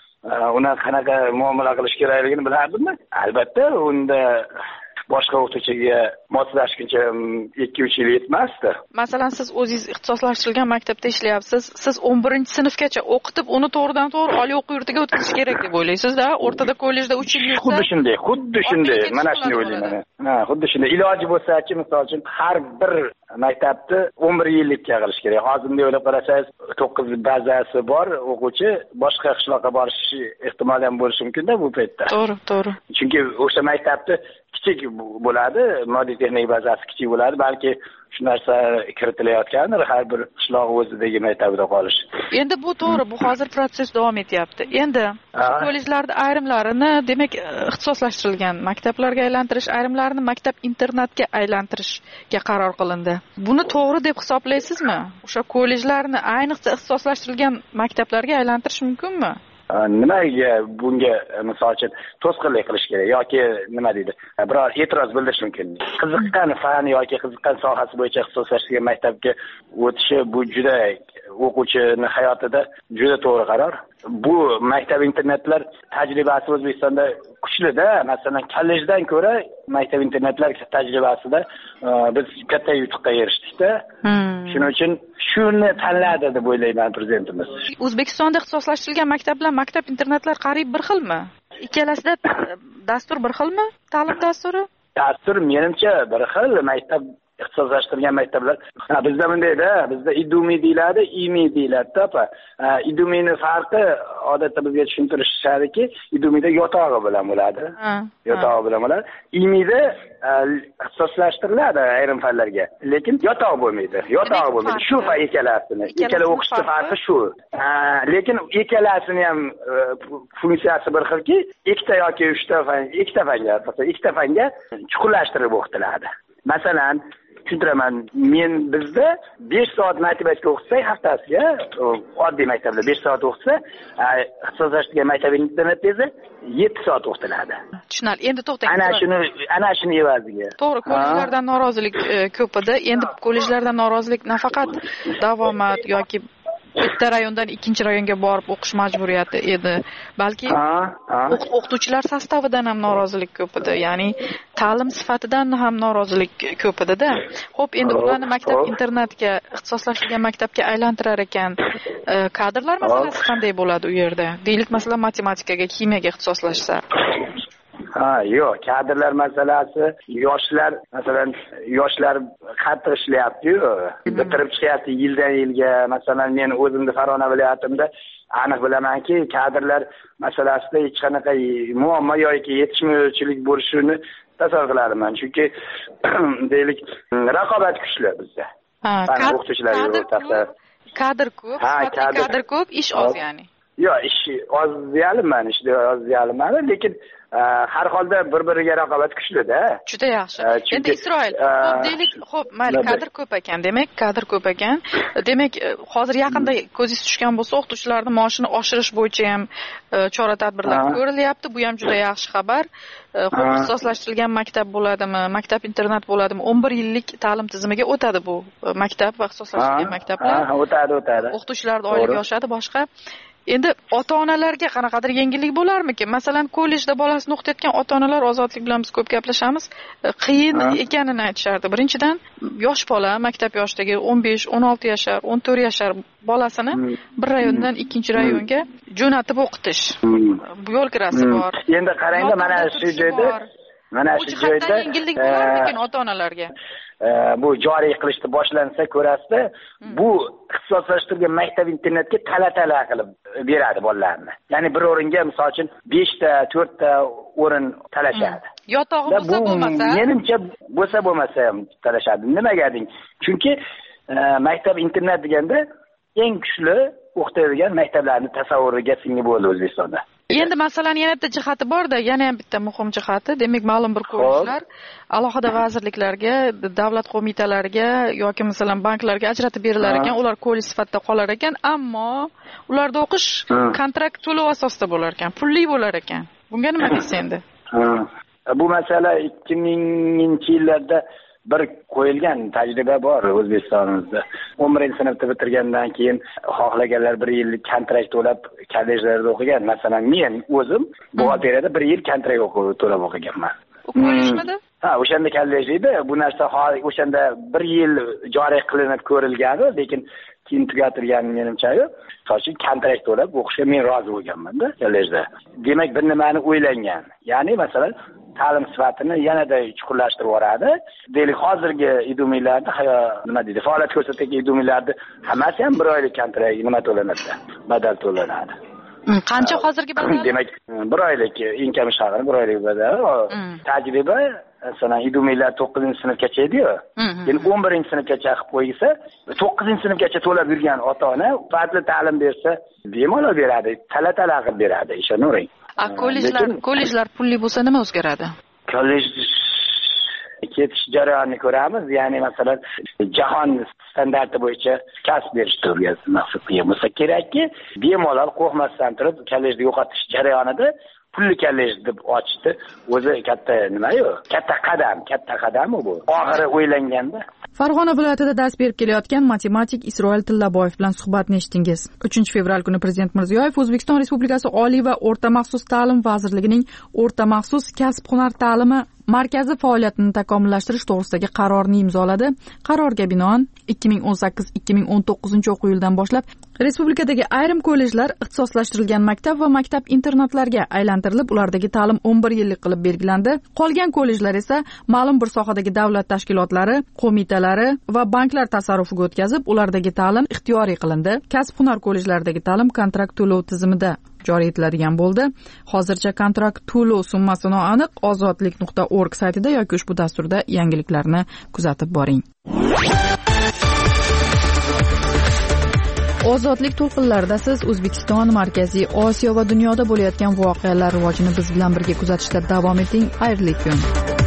uni qanaqa muomala qilish kerakligini bilardim-da. Albatta, unda boshqa o'qituvchiga moslashguncha ikki uch yil yetmasdi. Masalan, siz o'zingiz ixtisoslashtirilgan maktabda ishlayapsiz. Siz o'n birinchi sinfgacha o'qitib, uni to'g'ridan to'g'ri oliy o'quv yurtiga o'tkazish kerak deb o'ylaysiz-da? O'rtada kollejda uch yil yursa. Xuddi shunday, xuddi shunday. Mana shuni o'ylayman. Ha, xuddi shunday. Iloji bo'lsa-chi, misol uchun har bir maktabni o'n bir yillikka qilish kerak. Hozir bunday o'ylab qarasangiz, to'qqiz bazasi bor o'quvchi boshqa qishloqqa borish ehtimoli ham bo'lishi mumkin-da bu paytda. To'g'ri, to'g'ri. Chunki o'sha maktabni kichik bo'ladi, moddiy texnik bazasi kichik bo'ladi, balki shu narsa kiritilayotgandir har bir qishloq o'zidagi maktabida qolish. Endi bu to'g'ri, bu hozir prosess davom etyapti. Endi kollejlarda ayrimlarini, demak, ixtisoslashtirilgan maktablarga aylantirish, ayrimlarini maktab internatga aylantirishga qaror qilindi. Buni to'g'ri deb hisoblaysizmi? O'sha kollejlarni ayniqsa ixtisoslashtirilgan maktablarga aylantirish mumkinmi? Nimaga bunga misol uchun to'sqinlik qilish kerak yoki nima deydi? Biror e'tiroz bildirish mumkin. Qiziqqan fan yoki qiziqqan sohasi bo'yicha ixtisoslashtirilgan maktabga o'tishi bu juda o'quvchini hayotida juda to'g'ri qaror. Bu maktab internatlar tajribasi O'zbekistonda kuchli-da. Masalan, kollejdan ko'ra maktab internatlar tajribasida biz katta yutuqqa erishdik-da. Shuning uchun shuni tanladi deb o'ylayman prezidentimiz. O'zbekistonda ixtisoslashtirilgan maktab bilan maktab internatlar qariyb bir xilmi? Ikkalasida dastur bir xilmi? Ta'lim dasturi? Dastur menimcha bir xil. Maktab ixtisoslashtirilgan maktablar bizda bundayda, bizda idumi deyiladi, imi deyiladi. Idumini farqi odatda bizga tushuntirishadiki, idumida yotog'i bilan bo'ladi. Yotog'i bilan bo'ladi. Imida ixtisoslashtiriladi ayrim fanlarga, lekin yotog' bo'lmaydi. Yotog'i bo'lmaydi. Shu fa ikkalasini, ikkala o'qishning farqi shu. Lekin ikkalasini ham funksiyasi bir xilki, ikkita yoki uchta fan, ikkita fanga, ikkita fanga chuqurlashtirib o'qitiladi. Masalan, tushuntiraman, men bizda besh soat matematika o'qisak haftasiga, oddiy maktabda besh soat o'qisa, ixtisoslashtirilgan maktab internatda esa yetti soat o'qitiladi. Tushunarli. Endi to'xtang. Ana shuni, ana shuni evaziga. To'g'ri, kollejlardan norozilik ko'p edi. Endi kollejlardan norozilik nafaqat davomat yoki bitta rayondan ikkinchi rayonga borib o'qish majburiyati edi, balki o'qituvchilar sostavidan ham norozilik ko'p edi, ya'ni ta'lim sifatidan ham norozilik ko'p edi-da. Xo'p, endi ularni maktab internatga, ixtisoslashtirilgan maktabga aylantirar ekan, kadrlar masalasi qanday bo'ladi u yerda? Deylik, masalan, matematikaga, kimyaga ixtisoslashsa. Ha, yo'q, kadrlar masalasi, yoshlar, masalan, yoshlar qattiq ishlayapti-yu, bitirib chiqyapti yildan yilga. Masalan, men o'zimni Farg'ona viloyatimda aniq bilamanki, kadrlar masalasida hech qanaqa muammo yoki yetishmovchilik bo'lishini tasavvur qilaman. Chunki deylik, raqobat kuchli bizda. Ha, o'qituvchilar o'rtasida kadr ko'p, kadr ko'p, ish oz ya'ni. Yo'q, ish oz deyaman, ishda oz deyaman, lekin har holda bir-biriga raqobat kuchli-da. Juda yaxshi. Endi Isroil, xo'p deylik, xo'p, mayli, kadr ko'p ekan, demak, kadr ko'p ekan. Demak, hozir yaqinda ko'zingiz tushgan bo'lsa, o'qituvchilarning maoshini oshirish bo'yicha ham chora-tadbirlar ko'rilyapti. Bu ham juda yaxshi xabar. Xo'p, ixtisoslashtirilgan maktab bo'ladimi, maktab internat bo'ladimi? o'n bir yillik ta'lim tizimiga o'tadi bu maktab va ixtisoslashtirilgan maktablar. Ha, o'tadi, o'tadi. O'qituvchilarning oyligi oshadi, boshqa. Endi ota-onalarga qanaqadir yengillik bo'larmikin? Masalan, kollejda bolasini o'qitayotgan ota-onalar, Ozodlik bilan biz ko'p gaplashamiz, qiyin ekanini aytishardi. Birinchidan, yosh bola, maktab yoshidagi o'n besh, o'n olti yashar, o'n to'rt yashar bolasini bir rayondan ikkinchi rayonga jo'natib o'qitish. Bu yo'l kirasi bor. Endi qarangda, mana shu joyda, mana shu joyda yengillik bo'larmikin ota-onalarga? Bu joriy qilishni boshlansa ko'rasizda, bu ixtisoslashtirilgan maktab internatga tala-tala qilib beradi bolalarni. Ya'ni bir o'ringa misol uchun besh ta, to'rt ta o'rin talashadi. Yotog'i bo'lsa bo'lmasa, menimcha bo'lsa bo'lmasa ham talashadi. Nimaga deng? Chunki maktab internat deganda eng kuchli o'qitadigan maktablarning tasavvuriga singib bo'ldi O'zbekistonda. Endi masalan yana bitta jihati bor-da, yana ham bitta muhim jihati, demak ma'lum bir kollejlar alohida vazirliklarga, davlat qo'mitalariga yoki masalan banklarga ajratib berilar ekan, ular kollej sifatida qolar ekan, ammo ularda o'qish kontrakt to'lov asosida bo'lar ekan, pulli bo'lar ekan. Bunga nima deysiz endi? Bu masala ikki minginchi yillarda bir qo'yilgan tajriba bor O'zbekistonimizda. o'n birinchi sinfni bitirgandan keyin xohlaganlar bir yillik kontrakt to'lab kollejlarda o'qigan. Masalan, men o'zim buxgalteriyada bir yil kontrakt o'qib to'lab o'qiganman. Kollejmidi? Ha, o'shanda kollej edi. Bu narsa o'shanda bir yil joriy qilinib ko'rilgani, lekin keyin tugatilgani menimcha yo'q. Sochi kontrakt to'lab o'qishga men rozi bo'lganman-da kollejda. Demak, bir nimani o'ylangan. Ya'ni masalan, ta'lim sifatini yanada chuqurlashtirib yoradi. Deylik, hozirgi idumiylarda, nima deydi, faoliyat ko'rsatgan idumiylarda hammasi ham bir oylik kontrakt nima to'lanadi, badal to'lanadi. qancha hozirgi badal? Demak, bir oylik eng kam ish haqini bir oylik badal. Tajriba masalan idumiylar to'qqizinchi sinfgacha edi-yu. Endi o'n birinchi sinfgacha qilib qo'ysa, to'qqizinchi sinfgacha to'lab yurgan ota-ona fazli ta'lim bersa, bemalol beradi, talab-talab qilib beradi, ishonavering. A kollejlar, kollejlar pulli bo'lsa nima o'zgaradi? Kollej ketish jarayonini ko'ramiz, ya'ni masalan jahon standarti bo'yicha kasb berish turgasi maqsad qilgan bo'lsa kerakki, bemalol qo'rqmasdan turib kollejni yo'qotish jarayonida pulli kollej deb ochdi. O'zi katta nima-yu? Katta qadam, katta qadam bu. Oxiri o'ylanganda. Farg'ona viloyatida dars berib kelayotgan matematik Isroil Tillaboyev bilan suhbatni eshitdingiz. uchinchi fevral kuni Prezident Mirziyoyev O'zbekiston Respublikasi Oliy va o'rta maxsus ta'lim vazirligining o'rta maxsus kasb-hunar ta'limi markazi faoliyatini takomillashtirish to'g'risidagi qarorni imzoladi. Qarorga binoan ikki ming o'n sakkiz ikki ming o'n to'qqizinchi o'quv yilidan boshlab respublikadagi ayrim kollejlar ixtisoslashtirilgan maktab va maktab internatlarga aylantirilib, ulardagi ta'lim o'n bir yillik qilib belgilandi. Qolgan kollejlar esa ma'lum bir sohadagi davlat tashkilotlari, qo'mitalari va banklar tasarrufiga o'tkazib, ulardagi ta'lim ixtiyoriy qilindi. Kasb-hunar kollejlaridagi ta'lim kontrakt to'lov tizimida joriy etiladigan bo'ldi. Hozircha kontrakt to'lov summasi noaniq. ozodlik nuqta org saytida yoki ushbu dasturda yangiliklarni kuzatib boring. Ozodlik to'lqinlarida siz O'zbekiston, Markaziy Osiyo va dunyoda bo'layotgan voqealar rivojini biz bilan birga kuzatishda davom eting. Xayrli kun.